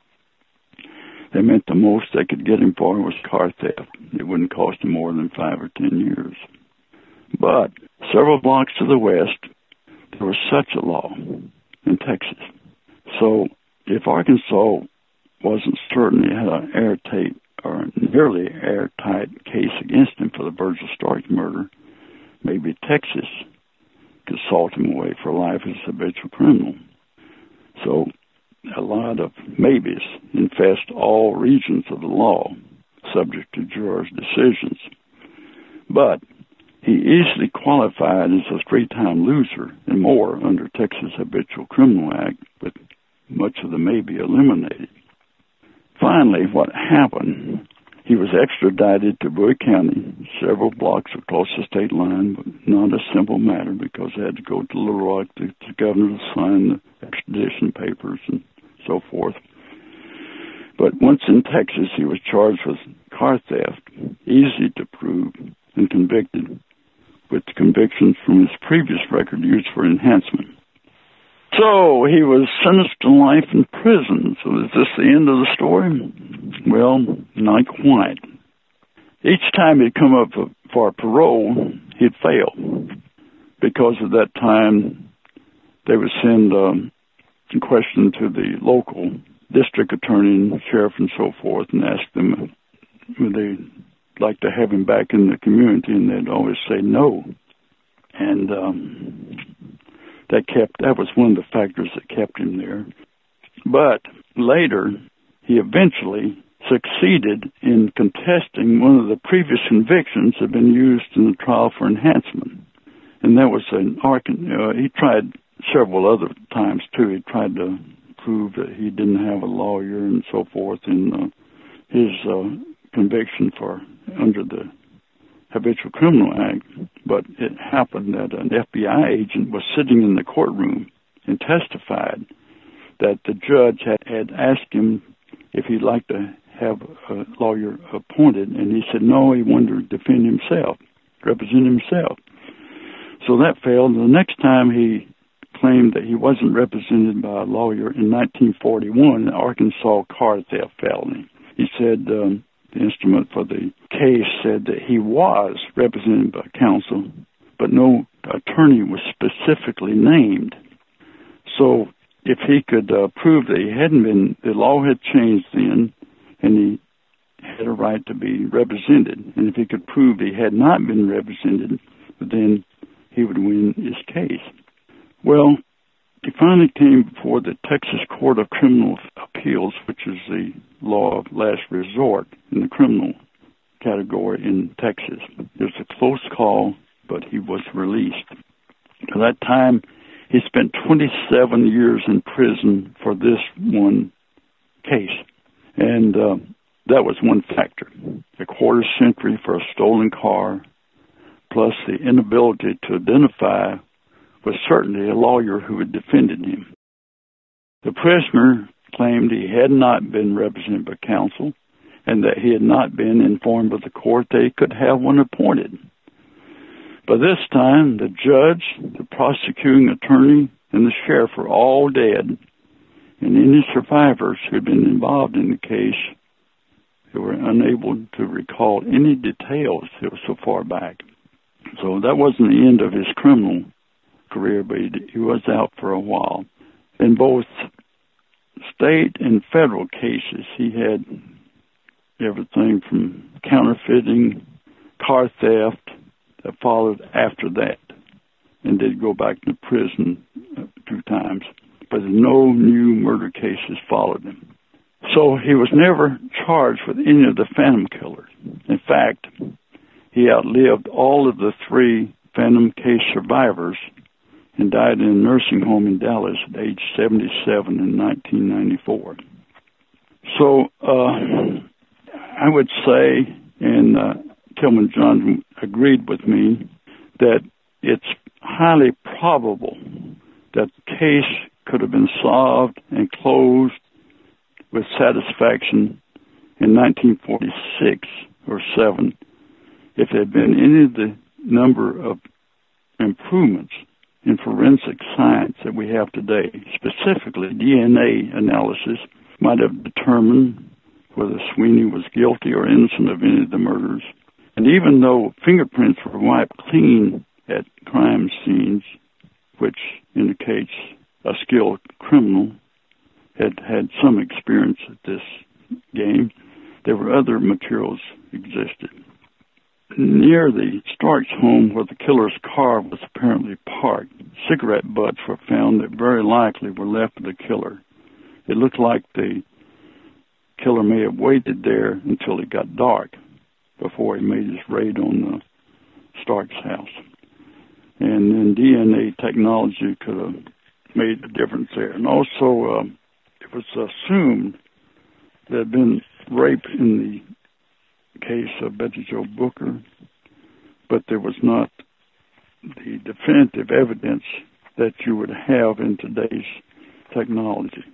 They meant the most they could get him for was car theft. It wouldn't cost him more than 5 or 10 years. But several blocks to the west, there was such a law in Texas. So if Arkansas wasn't certain he had an airtight or nearly airtight case against him for the Virgil Starks murder, maybe Texas could salt him away for life as a habitual criminal. So a lot of maybes infest all regions of the law, subject to jurors' decisions. But he easily qualified as a 3-time loser and more under Texas Habitual Criminal Act, with much of the maybe eliminated. Finally, what happened, he was extradited to Bowie County, several blocks across the state line, but not a simple matter because they had to go to Little Rock to the governor to sign the extradition papers and so forth. But once in Texas, he was charged with car theft, easy to prove, and convicted, with convictions from his previous record used for enhancement. So he was sentenced to life in prison. So is this the end of the story? Well, not quite. Each time he'd come up for parole, he'd fail. Because at that time, they would send a question to the local district attorney and sheriff and so forth and ask them would they like to have him back in the community, and they'd always say no. And that was one of the factors that kept him there. But later, he eventually succeeded in contesting one of the previous convictions that had been used in the trial for enhancement. And that was he tried several other times, too. He tried to prove that he didn't have a lawyer and so forth in his conviction for under the Habitual Criminal Act. But it happened that an FBI agent was sitting in the courtroom and testified that the judge had asked him if he'd like to have a lawyer appointed, and he said no, he wanted to defend himself, represent himself. So that failed. The next time he claimed that he wasn't represented by a lawyer in 1941, an Arkansas car theft felony. He said the instrument for the case said that he was represented by counsel, but no attorney was specifically named. So if he could prove that he hadn't been, the law had changed then, and he had a right to be represented. And if he could prove he had not been represented, then he would win his case. Well, he finally came before the Texas Court of Criminal Appeals, which is the law of last resort in the criminal category in Texas. It was a close call, but he was released. At that time, he spent 27 years in prison for this one case. And that was one factor. A quarter century for a stolen car, plus the inability to identify with certainty a lawyer who had defended him. The prisoner claimed he had not been represented by counsel and that he had not been informed of the court that he could have one appointed. By this time, the judge, the prosecuting attorney, and the sheriff were all dead, and any survivors who had been involved in the case, they were unable to recall any details that were so far back. So that wasn't the end of his criminal career, but he was out for a while. In both state and federal cases, he had everything from counterfeiting, car theft that followed after that, and did go back to prison 2 times. But no new murder cases followed him. So he was never charged with any of the Phantom killers. In fact, he outlived all of the 3 Phantom case survivors and died in a nursing home in Dallas at age 77 in 1994. So I would say, and Tillman John agreed with me, that it's highly probable that the case could have been solved and closed with satisfaction in 1946 or 7 if there had been any of the number of improvements in forensic science that we have today. Specifically, DNA analysis might have determined whether Sweeney was guilty or innocent of any of the murders. And even though fingerprints were wiped clean at crime scenes, which indicates a skilled criminal had some experience at this game, there were other materials existed. Near the Starks home where the killer's car was apparently parked, cigarette butts were found that very likely were left with the killer. It looked like the killer may have waited there until it got dark before he made his raid on the Starks house. And then DNA technology could have made a difference there. And also, it was assumed there had been rape in the case of Betty Jo Booker, but there was not the definitive evidence that you would have in today's technology.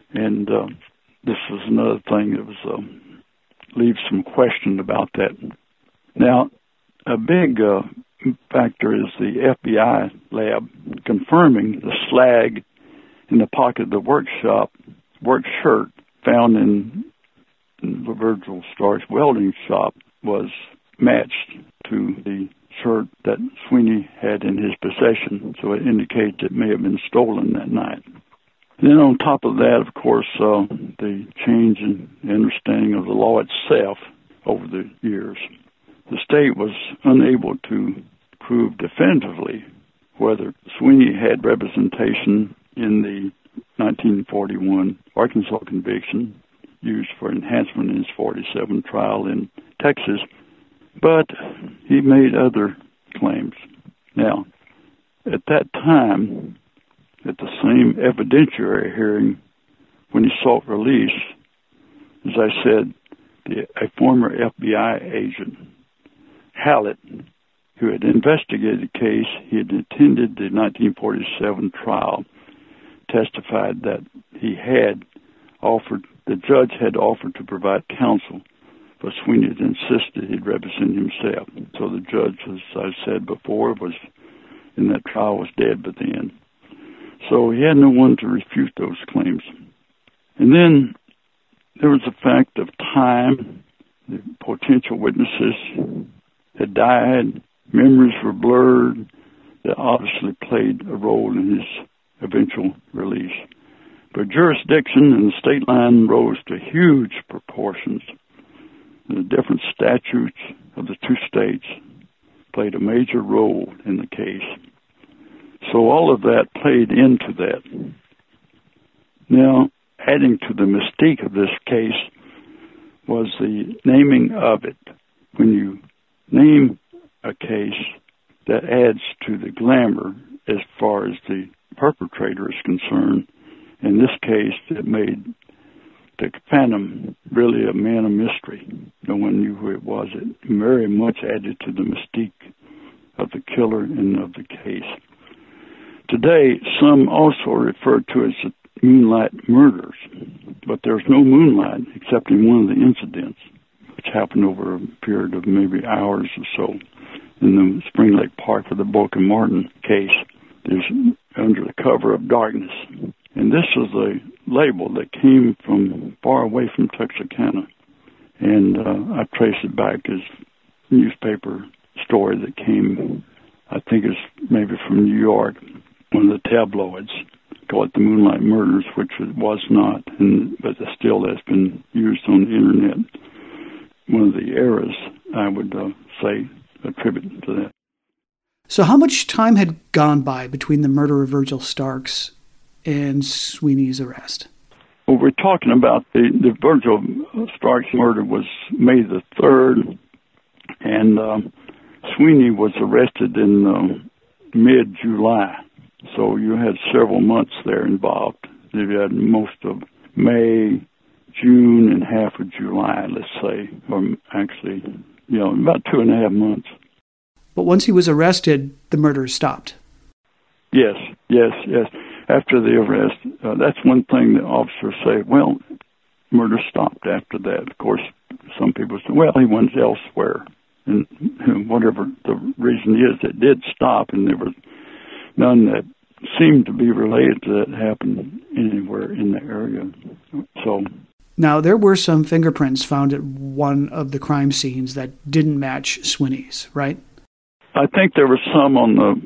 And this is another thing that was leaves some question about that. Now, a big factor is the FBI lab confirming the slag in the pocket of the work shirt found in Virgil Stark's welding shop was matched to the shirt that Sweeney had in his possession, so it indicates it may have been stolen that night. Then on top of that, of course, the change in understanding of the law itself over the years. The state was unable to prove definitively whether Sweeney had representation in the 1941 Arkansas conviction used for enhancement in his 47 trial in Texas, but he made other claims. Now, at that time, at the same evidentiary hearing when he sought release, as I said, a former FBI agent, Hallett, who had investigated the case, he had attended the 1947 trial, testified that the judge had offered to provide counsel, but Sweeney had insisted he'd represent himself. So the judge, as I said before, in that trial was dead by then. So he had no one to refute those claims. And then there was the fact of time. The potential witnesses had died. Memories were blurred. That obviously played a role in his eventual release. But jurisdiction and the state line rose to huge proportions. The different statutes of the two states played a major role in the case. So all of that played into that. Now, adding to the mystique of this case was the naming of it. When you name a case, that adds to the glamour as far as the perpetrator is concerned. In this case, it made the Phantom really a man of mystery. No one knew who it was. It very much added to the mystique of the killer and of the case. Today, some also refer to it as the Moonlight Murders, but there's no moonlight except in one of the incidents, which happened over a period of maybe hours or so in the Spring Lake Park of the Boca Martin case. There's under the cover of darkness. And this was a label that came from far away from Texarkana. And I traced it back as a newspaper story that came, I think it's maybe from New York, one of the tabloids, called it the Moonlight Murders, which it was not, but still has been used on the internet. One of the errors, I would say, attribute to that. So how much time had gone by between the murder of Virgil Starks and Sweeney's arrest? Well, we're talking about the Virgil Starks murder was May the 3rd, and Sweeney was arrested in mid-July. So you had several months there involved. You had most of May, June, and half of July, let's say, or actually, about 2.5 months. But once he was arrested, the murder stopped. Yes. After the arrest, that's one thing that officers say, well, murder stopped after that. Of course, some people say, well, he went elsewhere. And whatever the reason is, it did stop, and there was none that seemed to be related to that happened anywhere in the area. So now, there were some fingerprints found at one of the crime scenes that didn't match Sweeney's, right? I think there was some on the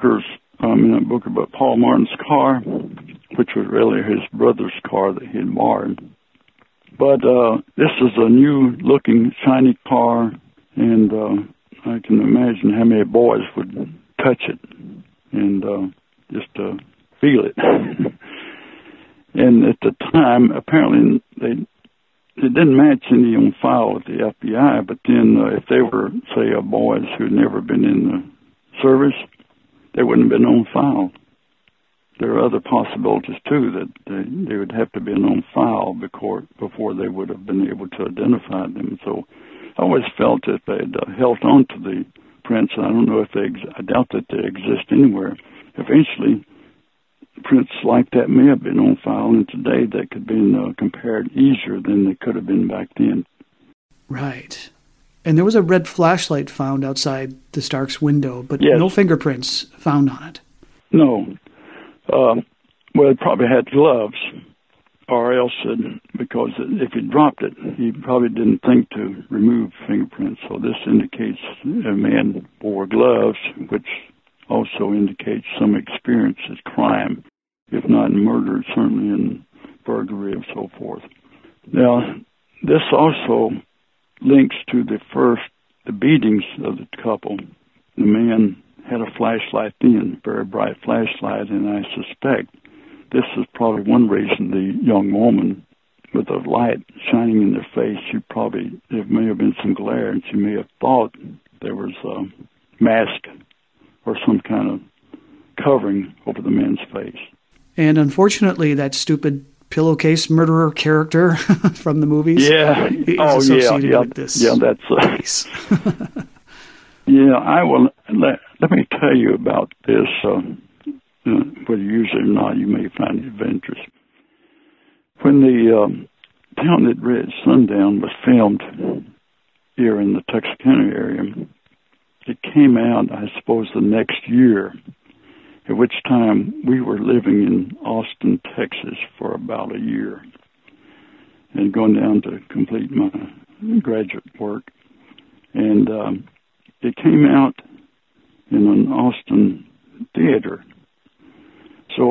but Paul Martin's car, which was really his brother's car that he had borrowed. But this is a new-looking, shiny car, and I can imagine how many boys would touch it and just feel it. And at the time, apparently, it didn't match any on file with the FBI, but then if they were, say, boys who had never been in the service, they wouldn't have been on file. There are other possibilities, too, that they would have to be on file before they would have been able to identify them. So I always felt that they'd held on to the prints. I don't know if I doubt that they exist anywhere. Eventually, fingerprints like that may have been on file, and today they could have been compared easier than they could have been back then. Right. And there was a red flashlight found outside the Starks' window, but yes. No fingerprints found on it. No. Well, he probably had gloves, or else, because if he dropped it, he probably didn't think to remove fingerprints. So this indicates a man wore gloves, which also indicates some experience in crime, if not in murder, certainly in burglary and so forth. Now, this also links to the beatings of the couple. The man had a flashlight then, a very bright flashlight, and I suspect this is probably one reason the young woman, with the light shining in their face, there may have been some glare, and she may have thought there was a mask or some kind of covering over the man's face. And unfortunately, that stupid pillowcase murderer character from the movies is associated with this. Yeah, that's yeah, I will. Let me tell you about this. Whether you use it or not, you may find it of interest. When the Town That Red Sundown was filmed here in the Texarkana area, it came out, I suppose, the next year, at which time we were living in Austin, Texas for about a year and going down to complete my graduate work. And it came out in an Austin theater. So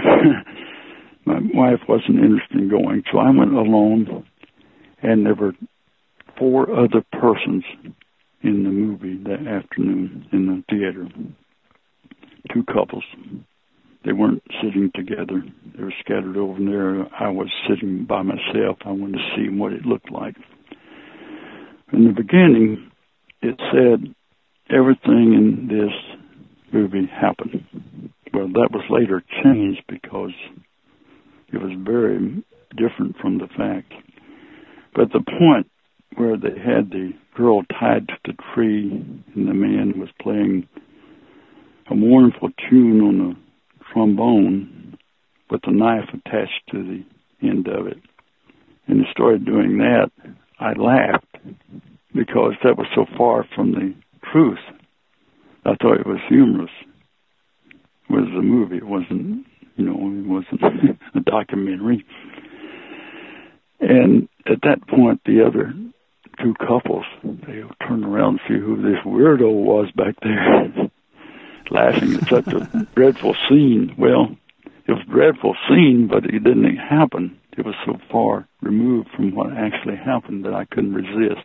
my wife wasn't interested in going, so I went alone, and there were 4 other persons in the movie that afternoon in the theater. 2 couples. They weren't sitting together. They were scattered over there. I was sitting by myself. I wanted to see what it looked like. In the beginning, it said everything in this movie happened. Well, that was later changed because it was very different from the facts. But the point where they had the girl tied to the tree and the man was playing a mournful tune on the trombone with a knife attached to the end of it. And he started doing that. I laughed because that was so far from the truth. I thought it was humorous. It was a movie. It wasn't, it wasn't a documentary. And at that point, the other 2 couples, they turned around to see who this weirdo was back there, laughing at such a dreadful scene. Well, it was a dreadful scene, but it didn't happen. It was so far removed from what actually happened that I couldn't resist.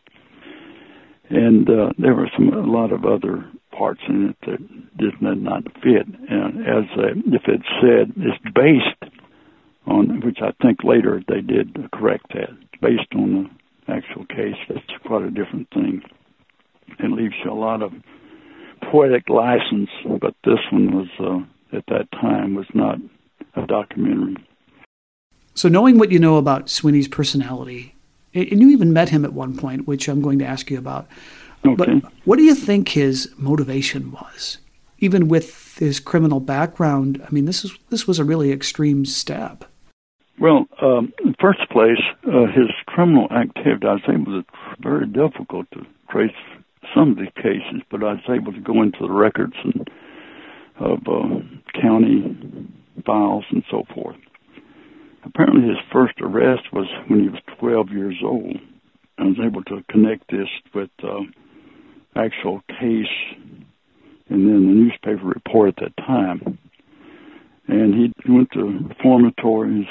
And there were a lot of other parts in it that did not fit. And if it said, it's based on, which I think later they did correct that, based on the actual case. That's quite a different thing. It leaves you a lot of poetic license, but this one was, at that time, was not a documentary. So knowing what you know about Sweeney's personality, and you even met him at one point, which I'm going to ask you about, okay. But what do you think his motivation was? Even with his criminal background, I mean, this was a really extreme step. Well, in the first place, his criminal activity, I was able to, very difficult to trace some of these cases, but I was able to go into the records of county files and so forth. Apparently his first arrest was when he was 12 years old. I was able to connect this with actual case and then the newspaper report at that time. And he went to reformatory.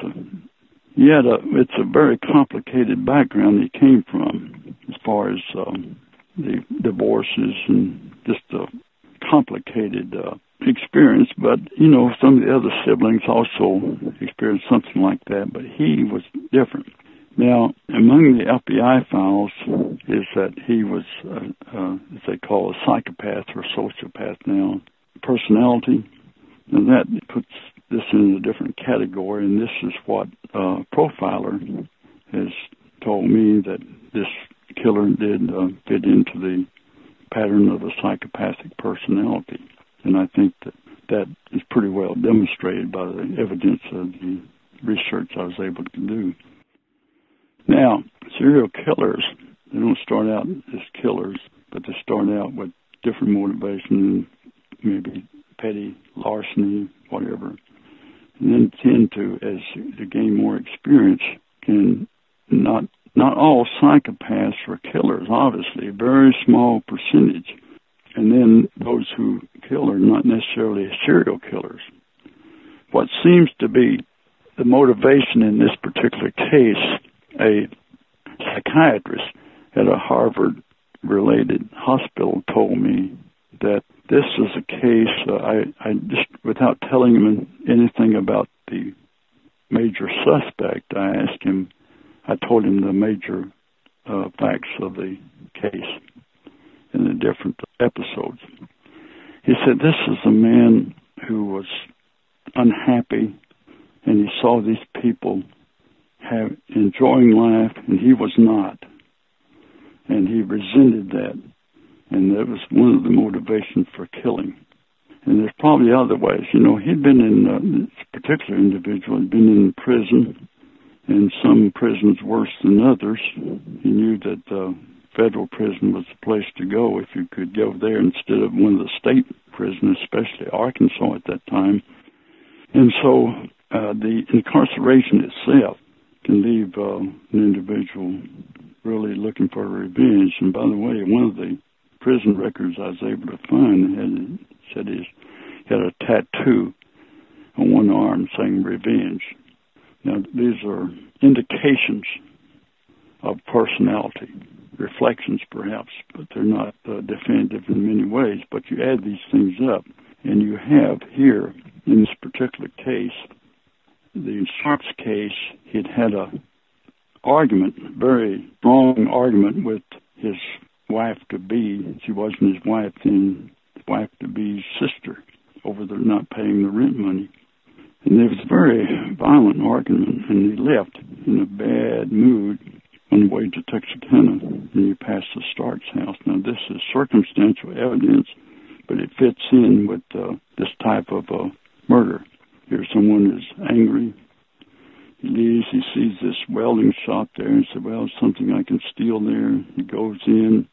It's a very complicated background he came from as far as the divorces and just a complicated experience. But, some of the other siblings also experienced something like that, but he was different. Now, among the FBI files is that he was, as they call a psychopath or sociopath now, personality, and that puts this in a different category, and this is what a profiler has told me, that this killer did fit into the pattern of a psychopathic personality. And I think that that is pretty well demonstrated by the evidence of the research I was able to do. Now, serial killers, they don't start out as killers, but they start out with different motivations, maybe petty larceny, whatever, and then tend to, as they gain more experience, can not all psychopaths are killers, obviously, a very small percentage. And then those who kill are not necessarily serial killers. What seems to be the motivation in this particular case, a psychiatrist at a Harvard-related hospital told me that this is a case, I just, without telling him anything about the major suspect, I told him the major facts of the case in the different episodes. He said, this is a man who was unhappy, and he saw these people enjoying life, and he was not. And he resented that, and that was one of the motivations for killing. And there's probably other ways. You know, he'd been in, this particular individual had been in prison, and some prisons worse than others. He knew that federal prison was the place to go if you could go there instead of one of the state prisons, especially Arkansas at that time. And so the incarceration itself can leave an individual really looking for revenge. And by the way, one of the prison records I was able to find said he had a tattoo on one arm saying revenge. Now, these are indications of personality, reflections perhaps, but they're not definitive in many ways. But you add these things up, and you have here, in this particular case, the Sharps case, he'd had a argument, very strong argument with his wife-to-be. She wasn't his wife then, his wife-to-be's sister, over the not paying the rent money. And there was a very violent argument, and he left in a bad mood on the way to Texarkana, and he passed the Starks house. Now, this is circumstantial evidence, but it fits in with this type of murder. Here someone is angry. He leaves, he sees this welding shop there, and says, well, something I can steal there. He goes in,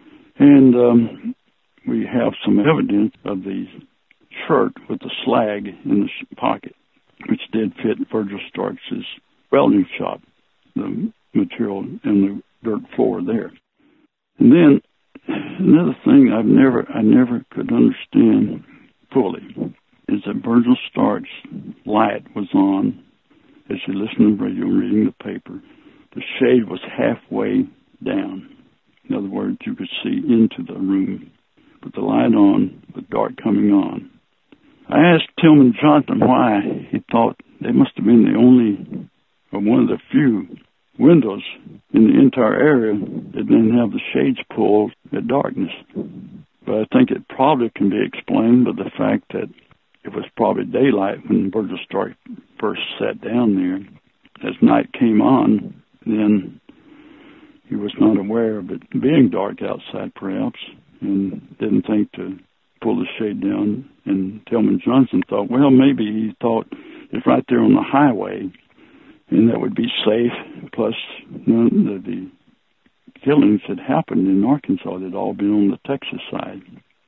and we have some evidence of the shirt with the slag in the pocket, which did fit Virgil Starks' welding shop, the material in the dirt floor there. And then another thing I never could understand fully is that Virgil Starks' light was on as he listened to the radio and reading the paper. The shade was halfway down. In other words, you could see into the room with the light on, with dark coming on. I asked Tillman Johnson why he thought they must have been the only, or one of the few windows in the entire area that didn't have the shades pulled at darkness. But I think it probably can be explained by the fact that it was probably daylight when Virgil Stark first sat down there. As night came on, then he was not aware of it being dark outside, perhaps, and didn't think to pull the shade down. And Tillman Johnson thought, well, maybe he thought it's right there on the highway, and that would be safe. Plus, none of the killings that happened in Arkansas had all been on the Texas side.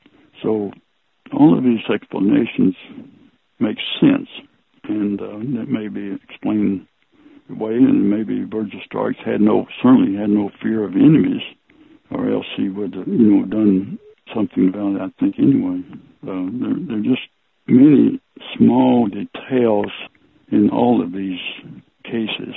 So all of these explanations make sense, and that may be explained away, and maybe Virgil Starks certainly had no fear of enemies, or else he would have, done something about it, I think, anyway. There are just many small details in all of these cases.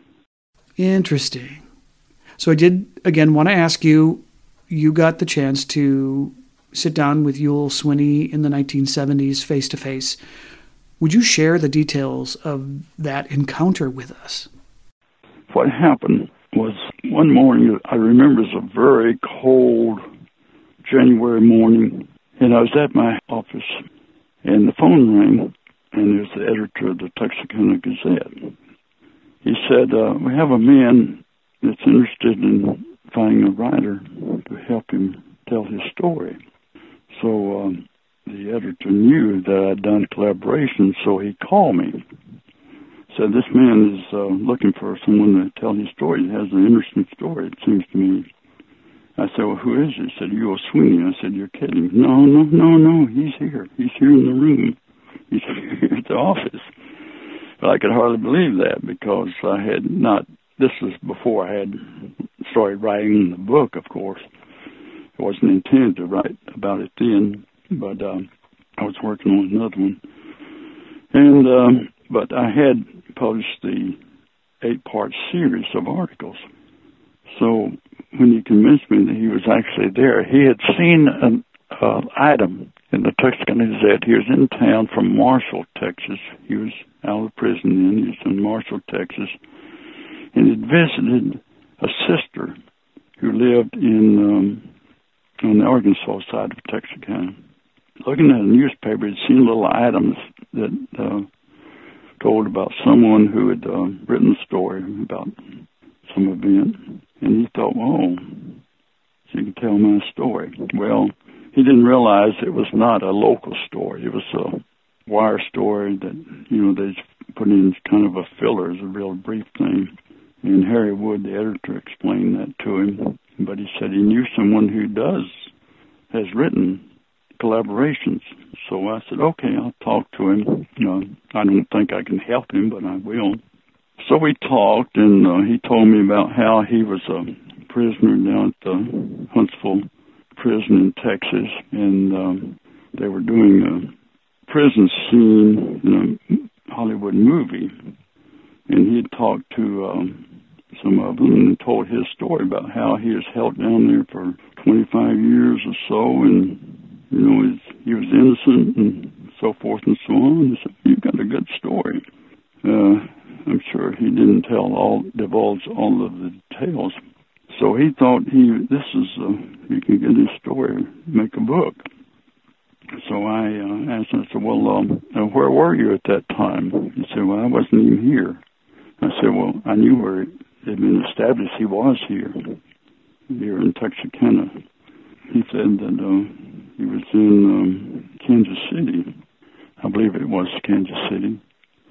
Interesting. So I did, again, want to ask you, you got the chance to sit down with Ewell Swinney in the 1970s face-to-face. Would you share the details of that encounter with us? What happened was one morning, I remember it was a very cold January morning, and I was at my office, and the phone rang, and it was the editor of the Texarkana Gazette. He said, we have a man that's interested in finding a writer to help him tell his story. So the editor knew that I'd done collaborations, so he called me. Said, this man is looking for someone to tell his story. He has an interesting story, it seems to me. I said, well, who is he? He said, U.O. Sweeney. I said, you're kidding. No, he's here. He's here in the room. He's here at the office. But I could hardly believe that because I had not, this was before I had started writing the book, of course. I wasn't intended to write about it then, but I was working on another one. And, but I had published the 8-part series of articles. So when he convinced me that he was actually there, he had seen an item in the Tuxpan Gazette. He was in town from Marshall, Texas. He was out of prison then. He was in Marshall, Texas. And he'd visited a sister who lived in on the Arkansas side of Texarkana. Looking at a newspaper, he'd seen little items that told about someone who had written a story about some event. And he thought, oh, so you can tell my story. Well, he didn't realize it was not a local story. It was a wire story that, they put in kind of a filler as a real brief thing. And Harry Wood, the editor, explained that to him. But he said he knew someone who has written collaborations. So I said, okay, I'll talk to him. I don't think I can help him, but I will. So we talked, and he told me about how he was a prisoner down at the Huntsville prison in Texas, and they were doing a prison scene in a Hollywood movie. And he had talked to some of them and told his story about how he was held down there for 25 years or so, and he was innocent and so forth and so on. He said, "You've got a good story." I'm sure he didn't divulge all of the details. So he thought you can get his story, make a book. So I asked him, I said, well, where were you at that time? He said, well, I wasn't even here. I said, well, I knew where it had been established he was here in Texarkana. He said that he was in Kansas City. I believe it was Kansas City.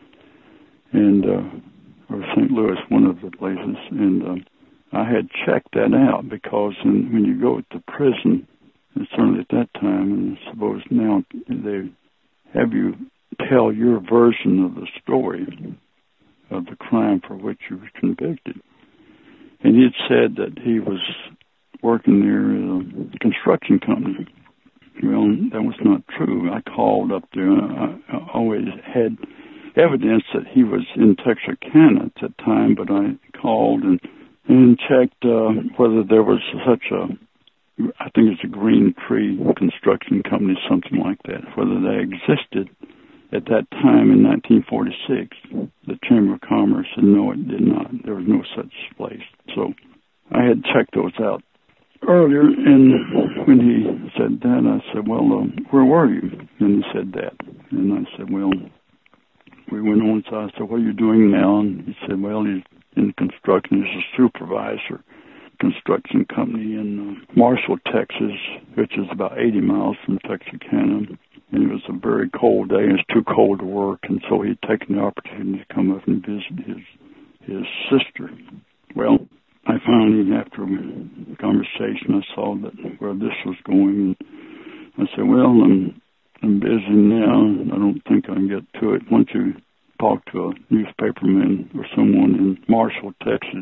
And or St. Louis, one of the places. And I had checked that out because when you go to prison, and certainly at that time, and I suppose now, they have you tell your version of the story of the crime for which you were convicted. And he had said that he was working near a construction company. Well, that was not true. I called up there. I always had evidence that he was in Texarkana at that time, but I called and checked whether there was such I think it's a Green Tree Construction Company, something like that, whether they existed at that time in 1946. The Chamber of Commerce said, no, it did not. There was no such place. So I had checked those out earlier, and when he said that, I said, well, where were you? And he said that. And I said, well, we went on, so I said, what are you doing now? And he said, well, he's in construction. He's a supervisor, construction company in Marshall, Texas, which is about 80 miles from Texarkana. And it was a very cold day. It was too cold to work, and so he'd taken the opportunity to come up and visit his sister. Well, I finally, after a conversation, I saw that where this was going, and I said, well, I'm busy now, and I don't think I can get to it. Why don't you talk to a newspaperman or someone in Marshall, Texas?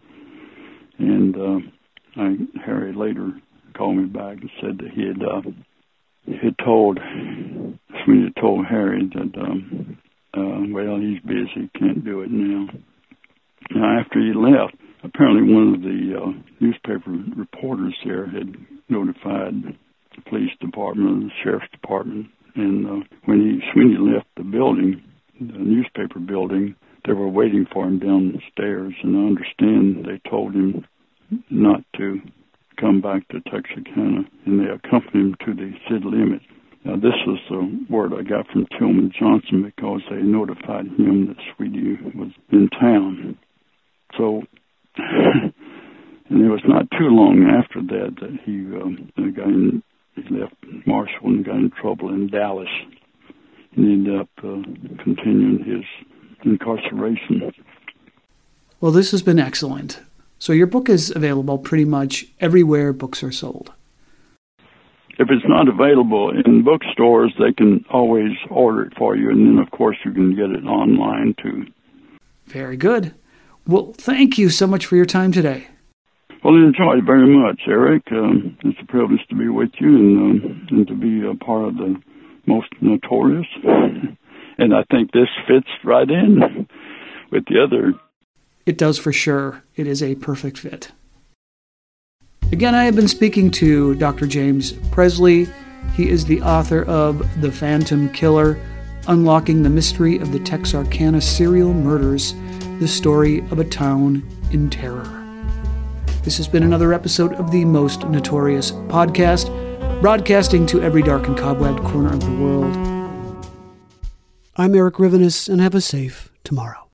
And Harry later called me back and said that he had told Harry that, well, he's busy, can't do it now. Now, after he left, apparently one of the newspaper reporters there had notified the police department, the sheriff's department, and when Sweeney left the building, the newspaper building, they were waiting for him downstairs, and I understand they told him not to come back to Texarkana, and they accompanied him to the city limits. Now, this was the word I got from Tillman Johnson because they notified him that Sweeney was in town. So, and it was not too long after that he got He left Marshall and got in trouble in Dallas and ended up continuing his incarceration. Well, this has been excellent. So your book is available pretty much everywhere books are sold. If it's not available in bookstores, they can always order it for you, and then, of course, you can get it online, too. Very good. Well, thank you so much for your time today. Well, I enjoyed it very much, Eric. It's a privilege to be with you and to be a part of the Most Notorious. And I think this fits right in with the other. It does for sure. It is a perfect fit. Again, I have been speaking to Dr. James Presley. He is the author of The Phantom Killer, Unlocking the Mystery of the Texarkana Serial Murders, the Story of a Town in Terror. This has been another episode of the Most Notorious podcast, broadcasting to every dark and cobwebbed corner of the world. I'm Eric Rivenes, and have a safe tomorrow.